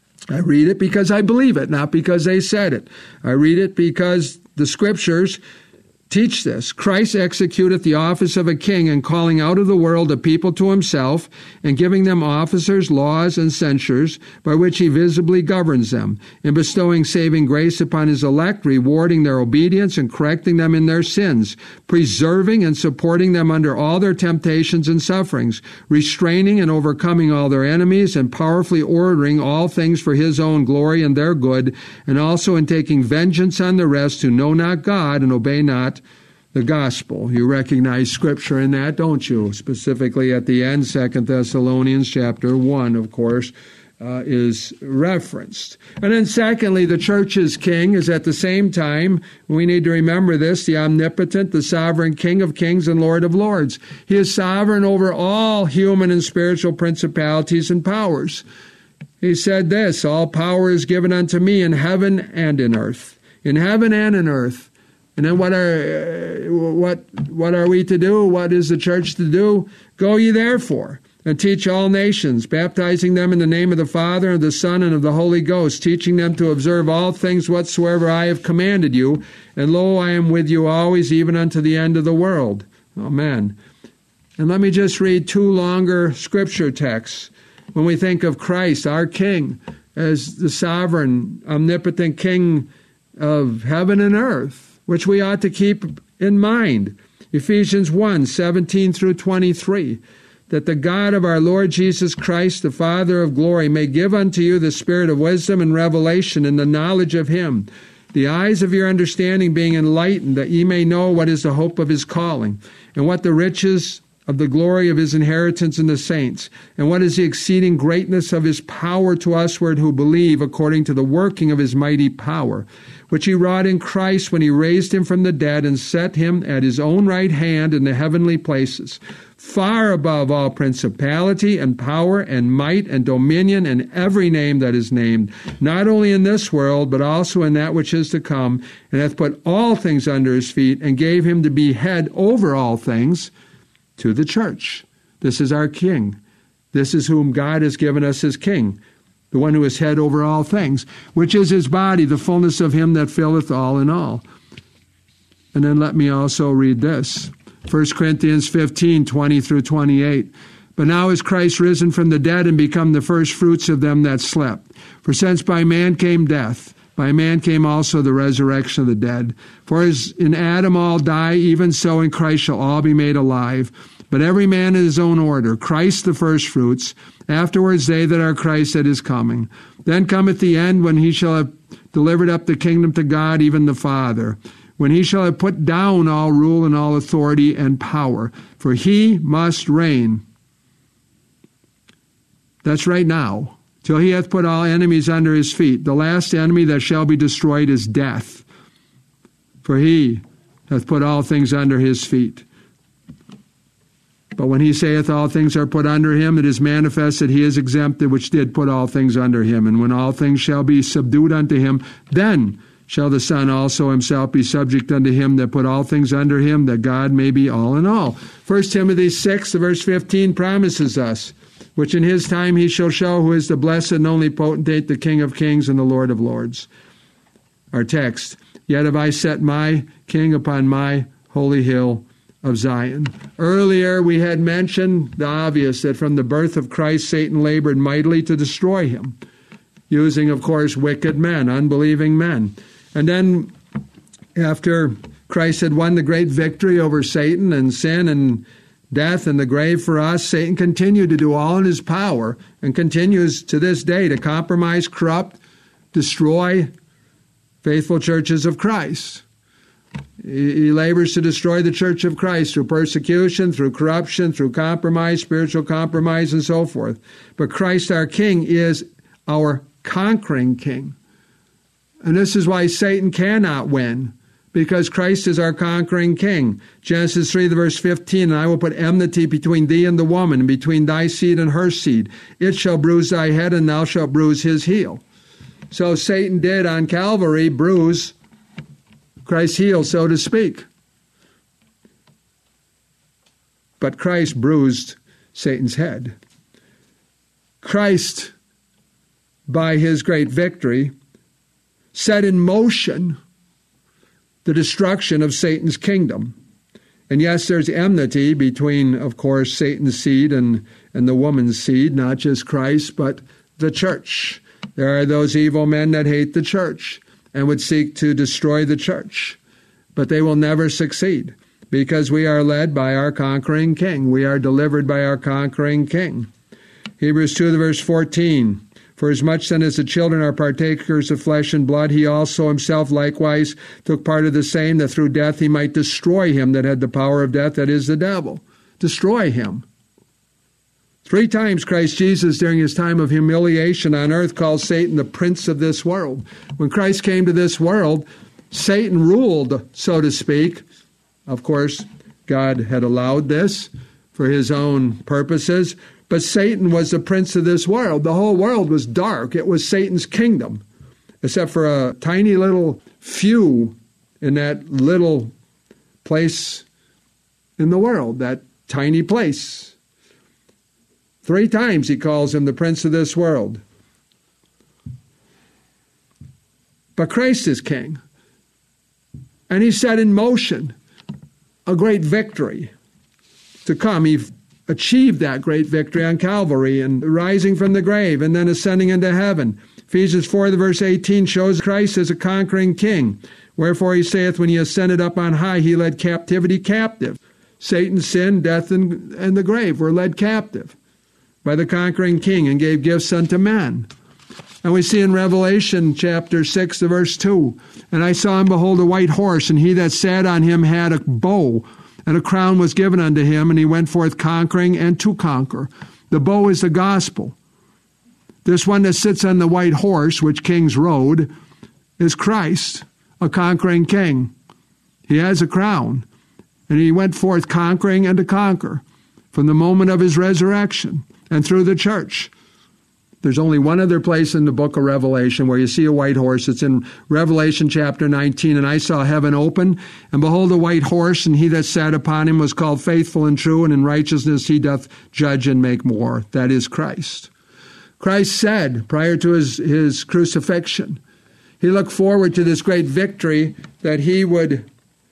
I read it because I believe it, not because they said it. I read it because the scriptures teach this. Christ executeth the office of a king in calling out of the world a people to himself and giving them officers, laws, and censures by which he visibly governs them, in bestowing saving grace upon his elect, rewarding their obedience and correcting them in their sins, preserving and supporting them under all their temptations and sufferings, restraining and overcoming all their enemies, and powerfully ordering all things for his own glory and their good, and also in taking vengeance on the rest who know not God and obey not the gospel. You recognize scripture in that, don't you? Specifically at the end, Second Thessalonians chapter one, of course, uh, is referenced. And then secondly, the church's king is at the same time, we need to remember this, the omnipotent, the sovereign King of kings and Lord of lords. He is sovereign over all human and spiritual principalities and powers. He said this, all power is given unto me in heaven and in earth. In heaven and in earth. And then what are uh, what what are we to do? What is the church to do? Go ye therefore, and teach all nations, baptizing them in the name of the Father, and of the Son, and of the Holy Ghost, teaching them to observe all things whatsoever I have commanded you. And lo, I am with you always, even unto the end of the world. Amen. And let me just read two longer scripture texts. When we think of Christ, our King, as the sovereign, omnipotent King of heaven and earth, which we ought to keep in mind. Ephesians one, seventeen through twenty-three, that the God of our Lord Jesus Christ, the Father of glory, may give unto you the spirit of wisdom and revelation in the knowledge of him, the eyes of your understanding being enlightened, that ye may know what is the hope of his calling, and what the riches of the glory of his inheritance in the saints, and what is the exceeding greatness of his power to usward who believe, according to the working of his mighty power, which he wrought in Christ when he raised him from the dead and set him at his own right hand in the heavenly places, far above all principality and power and might and dominion and every name that is named, not only in this world, but also in that which is to come, and hath put all things under his feet, and gave him to be head over all things to the church. This is our King. This is whom God has given us as King, the one who is head over all things, which is his body, the fullness of him that filleth all in all. And then let me also read this. First Corinthians fifteen, twenty through twenty-eight. But now is Christ risen from the dead and become the first fruits of them that slept. For since by man came death, by man came also the resurrection of the dead. For as in Adam all die, even so in Christ shall all be made alive. But every man in his own order, Christ the firstfruits, afterwards they that are Christ at his coming. Then cometh the end, when he shall have delivered up the kingdom to God, even the Father, when he shall have put down all rule and all authority and power. For he must reign. That's right now. Till he hath put all enemies under his feet. The last enemy that shall be destroyed is death. For he hath put all things under his feet. But when he saith all things are put under him, it is manifest that he is exempted, which did put all things under him. And when all things shall be subdued unto him, then shall the Son also himself be subject unto him that put all things under him, that God may be all in all. First Timothy six, verse fifteen promises us, which in his time he shall show who is the blessed and only potentate, the King of kings and the Lord of lords. Our text, yet have I set my King upon my holy hill of Zion. Earlier we had mentioned the obvious, that from the birth of Christ Satan labored mightily to destroy him, using, of course, wicked men, unbelieving men. And then after Christ had won the great victory over Satan and sin and death and the grave for us, Satan continued to do all in his power and continues to this day to compromise, corrupt, destroy faithful churches of Christ. He labors to destroy the church of Christ through persecution, through corruption, through compromise, spiritual compromise, and so forth. But Christ our King is our conquering King. And this is why Satan cannot win, because Christ is our conquering King. Genesis three, the verse fifteen, and I will put enmity between thee and the woman, and between thy seed and her seed. It shall bruise thy head, and thou shalt bruise his heel. So Satan did on Calvary bruise Christ's heel, so to speak. But Christ bruised Satan's head. Christ, by his great victory, set in motion the destruction of Satan's kingdom. And yes, there's enmity between, of course, Satan's seed and, and the woman's seed, not just Christ, but the church. There are those evil men that hate the church and would seek to destroy the church. But they will never succeed, because we are led by our conquering King. We are delivered by our conquering King. Hebrews two, the verse fourteen, for as much then as the children are partakers of flesh and blood, he also himself likewise took part of the same, that through death he might destroy him that had the power of death, that is the devil. Destroy him. Three times Christ Jesus, during his time of humiliation on earth, called Satan the prince of this world. When Christ came to this world, Satan ruled, so to speak. Of course, God had allowed this for his own purposes, but Satan was the prince of this world. The whole world was dark. It was Satan's kingdom, except for a tiny little few in that little place in the world, that tiny place. Three times he calls him the prince of this world. But Christ is king. And he set in motion a great victory to come. He achieved that great victory on Calvary and rising from the grave and then ascending into heaven. Ephesians four, the verse eighteen shows Christ as a conquering king. Wherefore he saith, when he ascended up on high, he led captivity captive. Satan, sin, death, and, and the grave were led captive by the conquering king, and gave gifts unto men. And we see in Revelation chapter six, the verse two, and I saw and behold a white horse, and he that sat on him had a bow, and a crown was given unto him, and he went forth conquering and to conquer. The bow is the gospel. This one that sits on the white horse, which kings rode, is Christ, a conquering king. He has a crown, and he went forth conquering and to conquer from the moment of his resurrection and through the church. There's only one other place in the book of Revelation where you see a white horse. It's in Revelation chapter nineteen. And I saw heaven open, and behold a white horse, and he that sat upon him was called Faithful and True, and in righteousness he doth judge and make war. That is Christ. Christ said prior to his, his crucifixion, he looked forward to this great victory that he would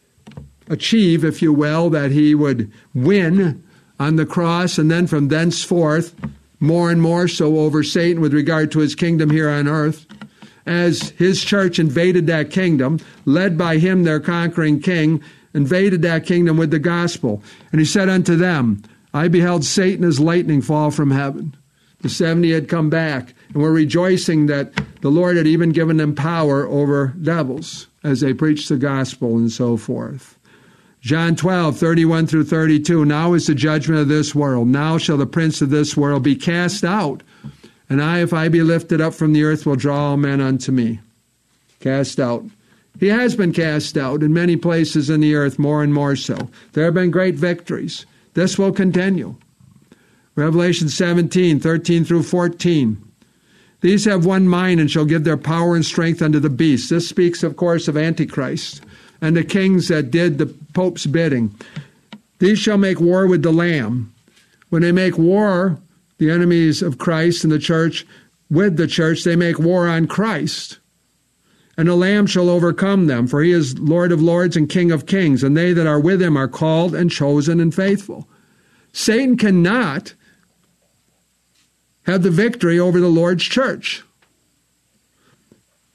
achieve, if you will, that he would win on the cross, and then from thenceforth, more and more so over Satan with regard to his kingdom here on earth, as his church invaded that kingdom, led by him, their conquering king, invaded that kingdom with the gospel. And he said unto them, I beheld Satan as lightning fall from heaven. The seventy had come back and were rejoicing that the Lord had even given them power over devils as they preached the gospel and so forth. John twelve, thirty-one through thirty-two, now is the judgment of this world. Now shall the prince of this world be cast out. And I, if I be lifted up from the earth, will draw all men unto me. Cast out. He has been cast out in many places in the earth, more and more so. There have been great victories. This will continue. Revelation seventeen, thirteen through fourteen. These have one mind and shall give their power and strength unto the beast. This speaks, of course, of Antichrist and the kings that did the Pope's bidding. These shall make war with the Lamb. When they make war, the enemies of Christ and the church, with the church, they make war on Christ. And the Lamb shall overcome them, for he is Lord of lords and King of kings, and they that are with him are called and chosen and faithful. Satan cannot have the victory over the Lord's church.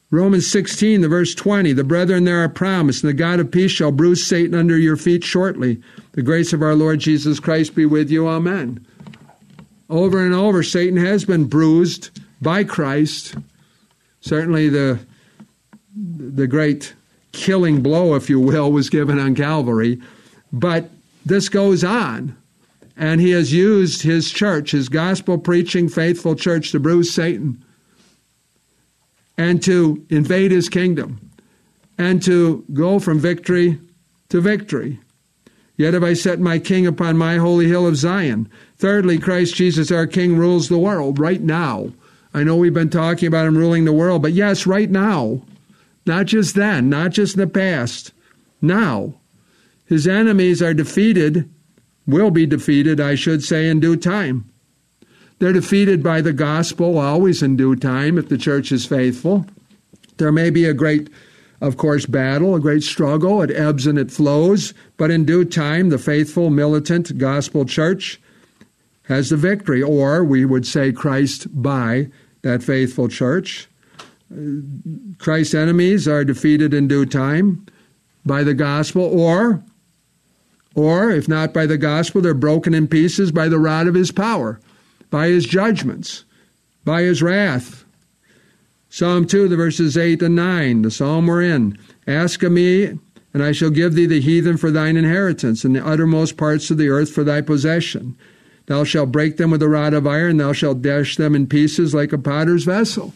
Romans sixteen, the verse twenty, the brethren there are promised, and the God of peace shall bruise Satan under your feet shortly. The grace of our Lord Jesus Christ be with you. Amen. Over and over, Satan has been bruised by Christ. Certainly the, the great killing blow, if you will, was given on Calvary. But this goes on. And he has used his church, his gospel-preaching, faithful church, to bruise Satan and to invade his kingdom and to go from victory to victory. Yet have I set my king upon my holy hill of Zion. Thirdly, Christ Jesus our King rules the world right now. I know we've been talking about him ruling the world, but yes, right now. Not just then, not just in the past. Now. His enemies are defeated, will be defeated, I should say, in due time. They're defeated by the gospel, always in due time, if the church is faithful. There may be a great, of course, battle, a great struggle. It ebbs and it flows. But in due time, the faithful, militant gospel church has the victory. Or, we would say, Christ by that faithful church. Christ's enemies are defeated in due time by the gospel. Or, or, if not by the gospel, they're broken in pieces by the rod of his power, by his judgments, by his wrath. Psalm two, the verses eight and nine, the psalm we're in. Ask of me, and I shall give thee the heathen for thine inheritance, and the uttermost parts of the earth for thy possession. Thou shalt break them with a rod of iron, thou shalt dash them in pieces like a potter's vessel.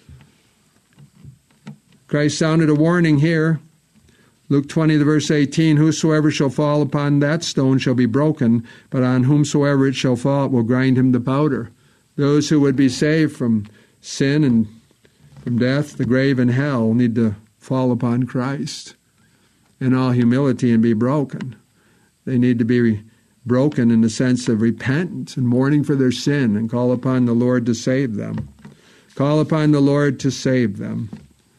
Christ sounded a warning here. Luke twenty, the verse eighteen, whosoever shall fall upon that stone shall be broken, but on whomsoever it shall fall, it will grind him to powder. Those who would be saved from sin and from death, the grave, and hell need to fall upon Christ in all humility and be broken. They need to be broken in the sense of repentance and mourning for their sin and call upon the Lord to save them. Call upon the Lord to save them.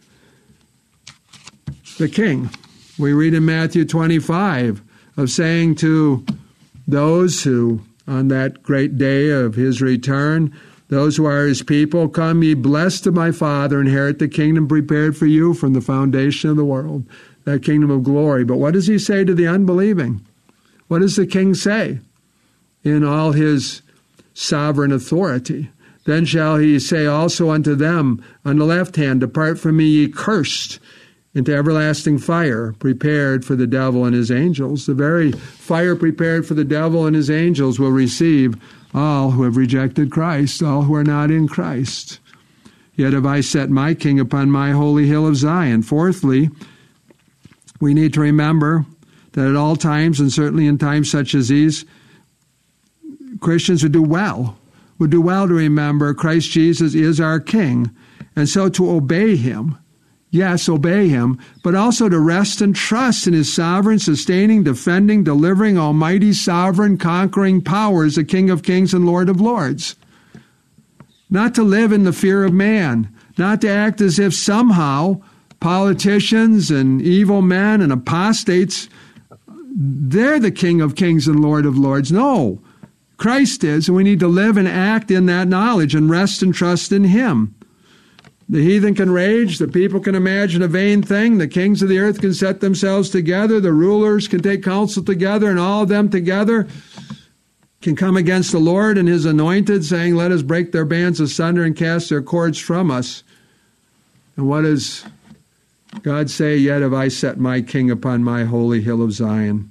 The King. We read in Matthew twenty-five of saying to those who, on that great day of his return, those who are his people, come ye blessed of my Father, inherit the kingdom prepared for you from the foundation of the world, that kingdom of glory. But what does he say to the unbelieving? What does the King say in all his sovereign authority? Then shall he say also unto them on the left hand, depart from me, ye cursed, into everlasting fire, prepared for the devil and his angels. The very fire prepared for the devil and his angels will receive all who have rejected Christ, all who are not in Christ. Yet have I set my king upon my holy hill of Zion. Fourthly, we need to remember that at all times, and certainly in times such as these, Christians would do well, would do well to remember Christ Jesus is our King, and so to obey him. Yes, obey him, but also to rest and trust in his sovereign, sustaining, defending, delivering, almighty, sovereign, conquering power as the King of kings and Lord of lords. Not to live in the fear of man, not to act as if somehow politicians and evil men and apostates, they're the King of kings and Lord of lords. No, Christ is, and we need to live and act in that knowledge and rest and trust in him. The heathen can rage, the people can imagine a vain thing, the kings of the earth can set themselves together, the rulers can take counsel together, and all of them together can come against the Lord and his anointed, saying, let us break their bands asunder and cast their cords from us. And what does God say? Yet have I set my king upon my holy hill of Zion.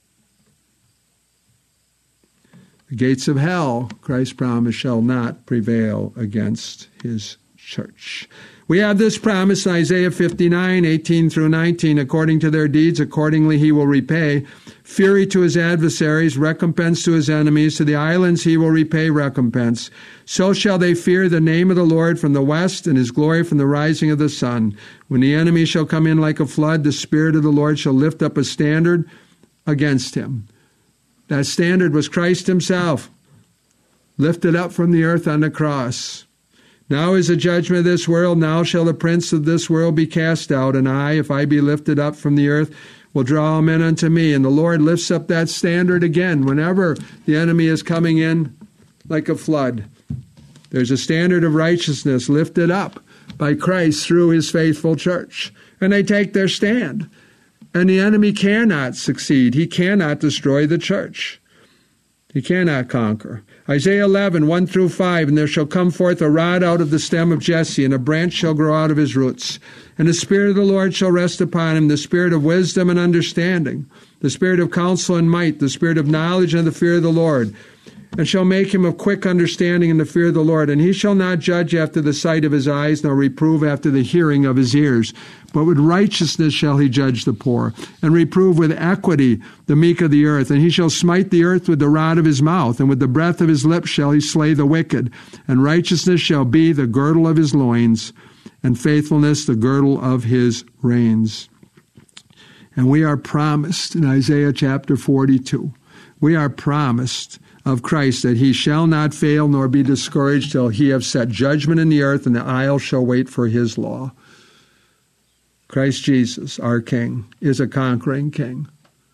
The gates of hell, Christ promised, shall not prevail against his church. We have this promise in Isaiah fifty-nine, eighteen through nineteen. According to their deeds, accordingly he will repay. Fury to his adversaries, recompense to his enemies. To the islands he will repay recompense. So shall they fear the name of the Lord from the west, and his glory from the rising of the sun. When the enemy shall come in like a flood, the Spirit of the Lord shall lift up a standard against him. That standard was Christ himself, lifted up from the earth on the cross. Now is the judgment of this world, now shall the prince of this world be cast out, and I, if I be lifted up from the earth, will draw all men unto me. And the Lord lifts up that standard again whenever the enemy is coming in like a flood. There's a standard of righteousness lifted up by Christ through his faithful church. And they take their stand. And the enemy cannot succeed. He cannot destroy the church. He cannot conquer. Isaiah eleven, one through five, and there shall come forth a rod out of the stem of Jesse, and a branch shall grow out of his roots. And the Spirit of the Lord shall rest upon him, the Spirit of wisdom and understanding, the Spirit of counsel and might, the Spirit of knowledge and the fear of the Lord, and shall make him of quick understanding in the fear of the Lord. And he shall not judge after the sight of his eyes, nor reprove after the hearing of his ears. But with righteousness shall he judge the poor, and reprove with equity the meek of the earth. And he shall smite the earth with the rod of his mouth, and with the breath of his lips shall he slay the wicked. And righteousness shall be the girdle of his loins, and faithfulness the girdle of his reins. And we are promised in Isaiah chapter forty-two, we are promised of Christ that he shall not fail nor be discouraged till he have set judgment in the earth, and the isles shall wait for his law. Christ Jesus, our King, is a conquering King.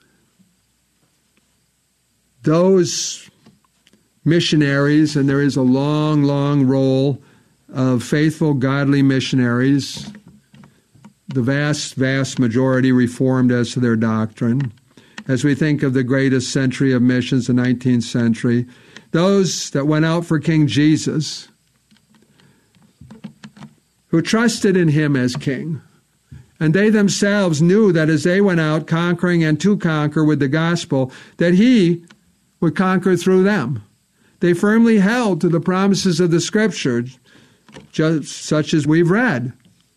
Those missionaries, and there is a long, long roll of faithful, godly missionaries, the vast, vast majority reformed as to their doctrine. As we think of the greatest century of missions, the nineteenth century, those that went out for King Jesus, who trusted in him as King, and they themselves knew that as they went out conquering and to conquer with the gospel, that he would conquer through them. They firmly held to the promises of the Scripture, just such as we've read.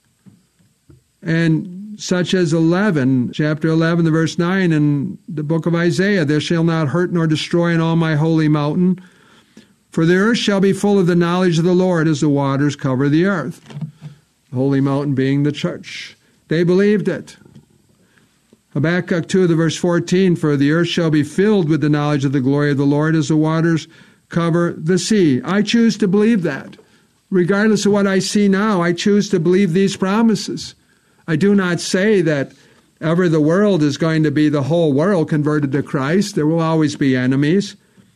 And such as eleven, chapter eleven, the verse nine in the book of Isaiah, there shall not hurt nor destroy in all my holy mountain, for the earth shall be full of the knowledge of the Lord as the waters cover the earth. The holy mountain being the church. They believed it. Habakkuk two, the verse fourteen, for the earth shall be filled with the knowledge of the glory of the Lord as the waters cover the sea. I choose to believe that. Regardless of what I see now, I choose to believe these promises. I do not say that ever the world is going to be the whole world converted to Christ. There will always be enemies.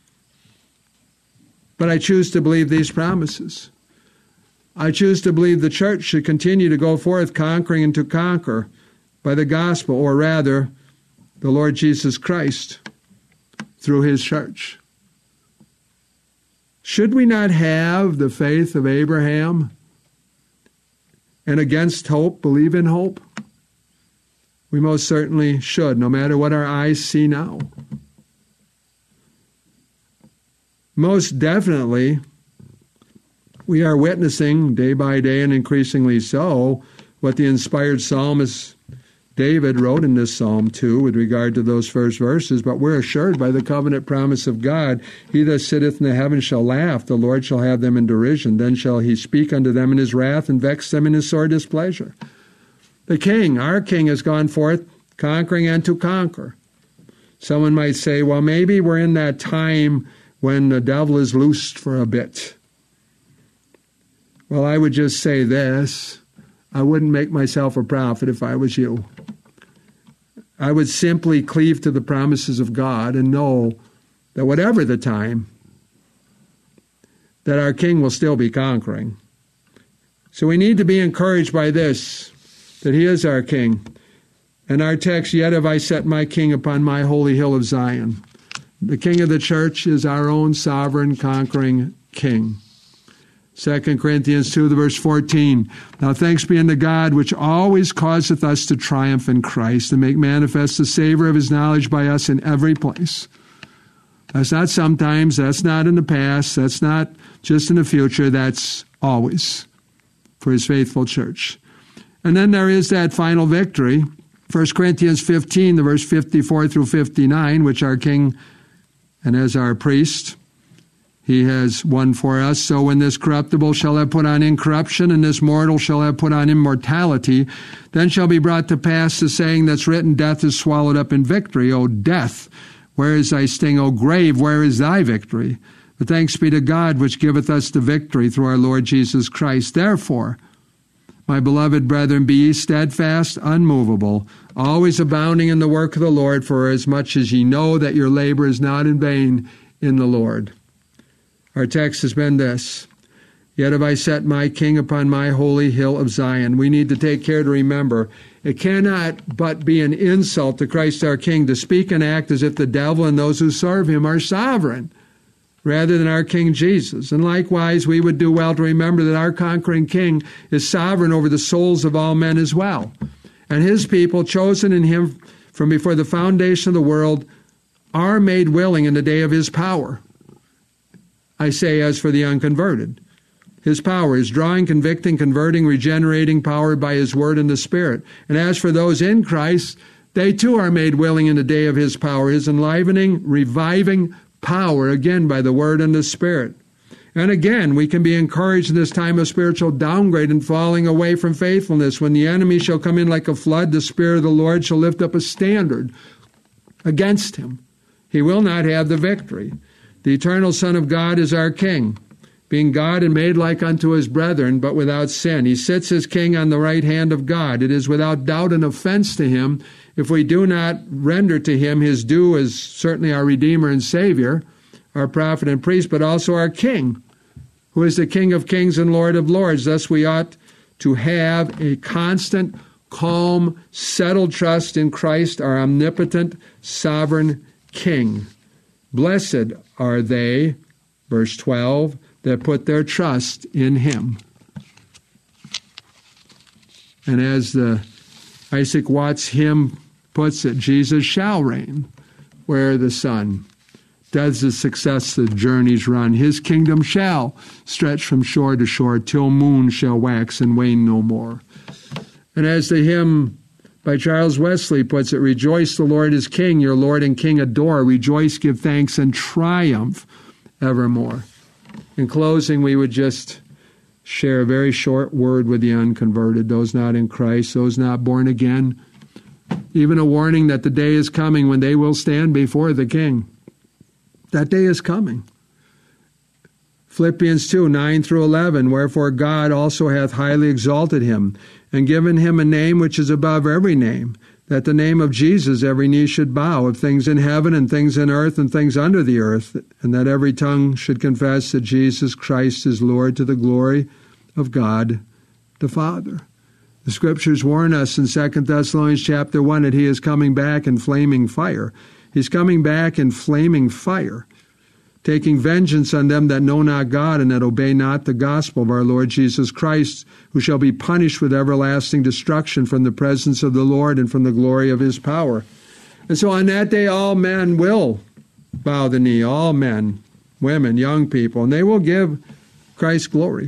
But I choose to believe these promises. I choose to believe the church should continue to go forth conquering and to conquer by the gospel, or rather, the Lord Jesus Christ through his church. Should we not have the faith of Abraham? And against hope, believe in hope? We most certainly should, no matter what our eyes see now. Most definitely, we are witnessing day by day, and increasingly so, what the inspired psalmist David wrote in this Psalm two with regard to those first verses. But we're assured by the covenant promise of God, he that sitteth in the heavens shall laugh, the Lord shall have them in derision. Then shall he speak unto them in his wrath, and vex them in his sore displeasure. The King, our King, has gone forth conquering and to conquer. Someone might say, well, maybe we're in that time when the devil is loosed for a bit. Well, I would just say this. I wouldn't make myself a prophet if I was you. I would simply cleave to the promises of God and know that whatever the time, that our King will still be conquering. So we need to be encouraged by this, that he is our King. And our text, yet have I set my King upon my holy hill of Zion. The King of the church is our own sovereign, conquering King. Second Corinthians two, the verse fourteen. Now thanks be unto God, which always causeth us to triumph in Christ, and make manifest the savor of his knowledge by us in every place. That's not sometimes, that's not in the past, that's not just in the future, that's always for his faithful church. And then there is that final victory, First Corinthians fifteen, the verse fifty-four through fifty-nine, which our King and as our priest, he has won for us. So when this corruptible shall have put on incorruption, and this mortal shall have put on immortality, then shall be brought to pass the saying that's written, death is swallowed up in victory. O death, where is thy sting? O grave, where is thy victory? But thanks be to God, which giveth us the victory through our Lord Jesus Christ. Therefore, my beloved brethren, be ye steadfast, unmovable, always abounding in the work of the Lord, for as much as ye know that your labor is not in vain in the Lord. Our text has been this. Yet have I set my king upon my holy hill of Zion. We need to take care to remember, it cannot but be an insult to Christ our King to speak and act as if the devil and those who serve him are sovereign, rather than our King Jesus. And likewise, we would do well to remember that our conquering King is sovereign over the souls of all men as well. And his people, chosen in him from before the foundation of the world, are made willing in the day of his power. I say, as for the unconverted. His power is drawing, convicting, converting, regenerating, powered by his word and the Spirit. And as for those in Christ, they too are made willing in the day of his power, his enlivening, reviving power, again by the word and the Spirit. And again, we can be encouraged in this time of spiritual downgrade and falling away from faithfulness. When the enemy shall come in like a flood, the Spirit of the Lord shall lift up a standard against him. He will not have the victory. The eternal Son of God is our King, being God and made like unto his brethren, but without sin. He sits as King on the right hand of God. It is without doubt an offense to him if we do not render to him his due as certainly our Redeemer and Savior, our prophet and priest, but also our King, who is the King of kings and Lord of lords. Thus we ought to have a constant, calm, settled trust in Christ, our omnipotent, sovereign King. Blessed are they, verse twelve, that put their trust in him. And as the Isaac Watts hymn puts it, Jesus shall reign where the sun does the success the journeys run. His kingdom shall stretch from shore to shore till moon shall wax and wane no more. And as the hymn by Charles Wesley puts it, rejoice, the Lord is King, your Lord and King adore. Rejoice, give thanks, and triumph evermore. In closing, we would just share a very short word with the unconverted, those not in Christ, those not born again. Even a warning that the day is coming when they will stand before the King. That day is coming. Philippians two, nine through eleven, wherefore God also hath highly exalted him, and given him a name which is above every name, that the name of Jesus every knee should bow, of things in heaven and things in earth and things under the earth, and that every tongue should confess that Jesus Christ is Lord, to the glory of God the Father. The Scriptures warn us in Second Thessalonians chapter one that he is coming back in flaming fire. He's coming back in flaming fire, taking vengeance on them that know not God and that obey not the gospel of our Lord Jesus Christ, who shall be punished with everlasting destruction from the presence of the Lord and from the glory of his power. And so on that day all men will bow the knee, all men, women, young people, and they will give Christ glory.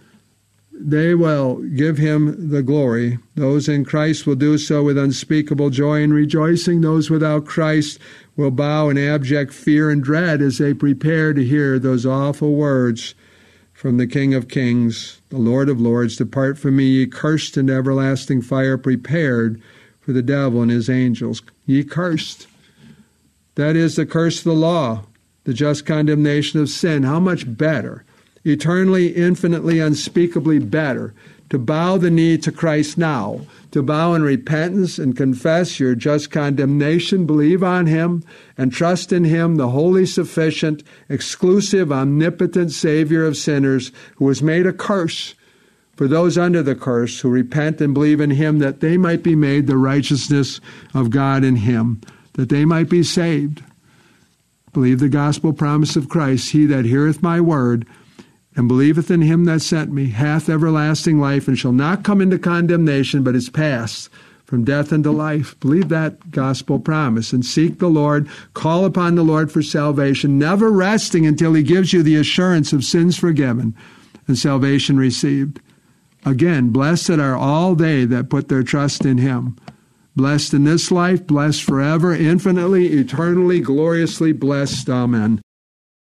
They will give him the glory. Those in Christ will do so with unspeakable joy and rejoicing. Those without Christ will bow in abject fear and dread as they prepare to hear those awful words from the King of Kings, the Lord of Lords. Depart from me, ye cursed, into everlasting fire prepared for the devil and his angels. Ye cursed. That is the curse of the law, the just condemnation of sin. How much better, eternally, infinitely, unspeakably better, to bow the knee to Christ now, to bow in repentance and confess your just condemnation, believe on him, and trust in him, the wholly sufficient, exclusive, omnipotent Savior of sinners, who has made a curse for those under the curse who repent and believe in him, that they might be made the righteousness of God in him, that they might be saved. Believe the gospel promise of Christ, he that heareth my word and believeth in him that sent me hath everlasting life, and shall not come into condemnation, but is passed from death into life. Believe that gospel promise, and seek the Lord. Call upon the Lord for salvation, never resting until he gives you the assurance of sins forgiven and salvation received. Again, blessed are all they that put their trust in him. Blessed in this life, blessed forever, infinitely, eternally, gloriously blessed. Amen.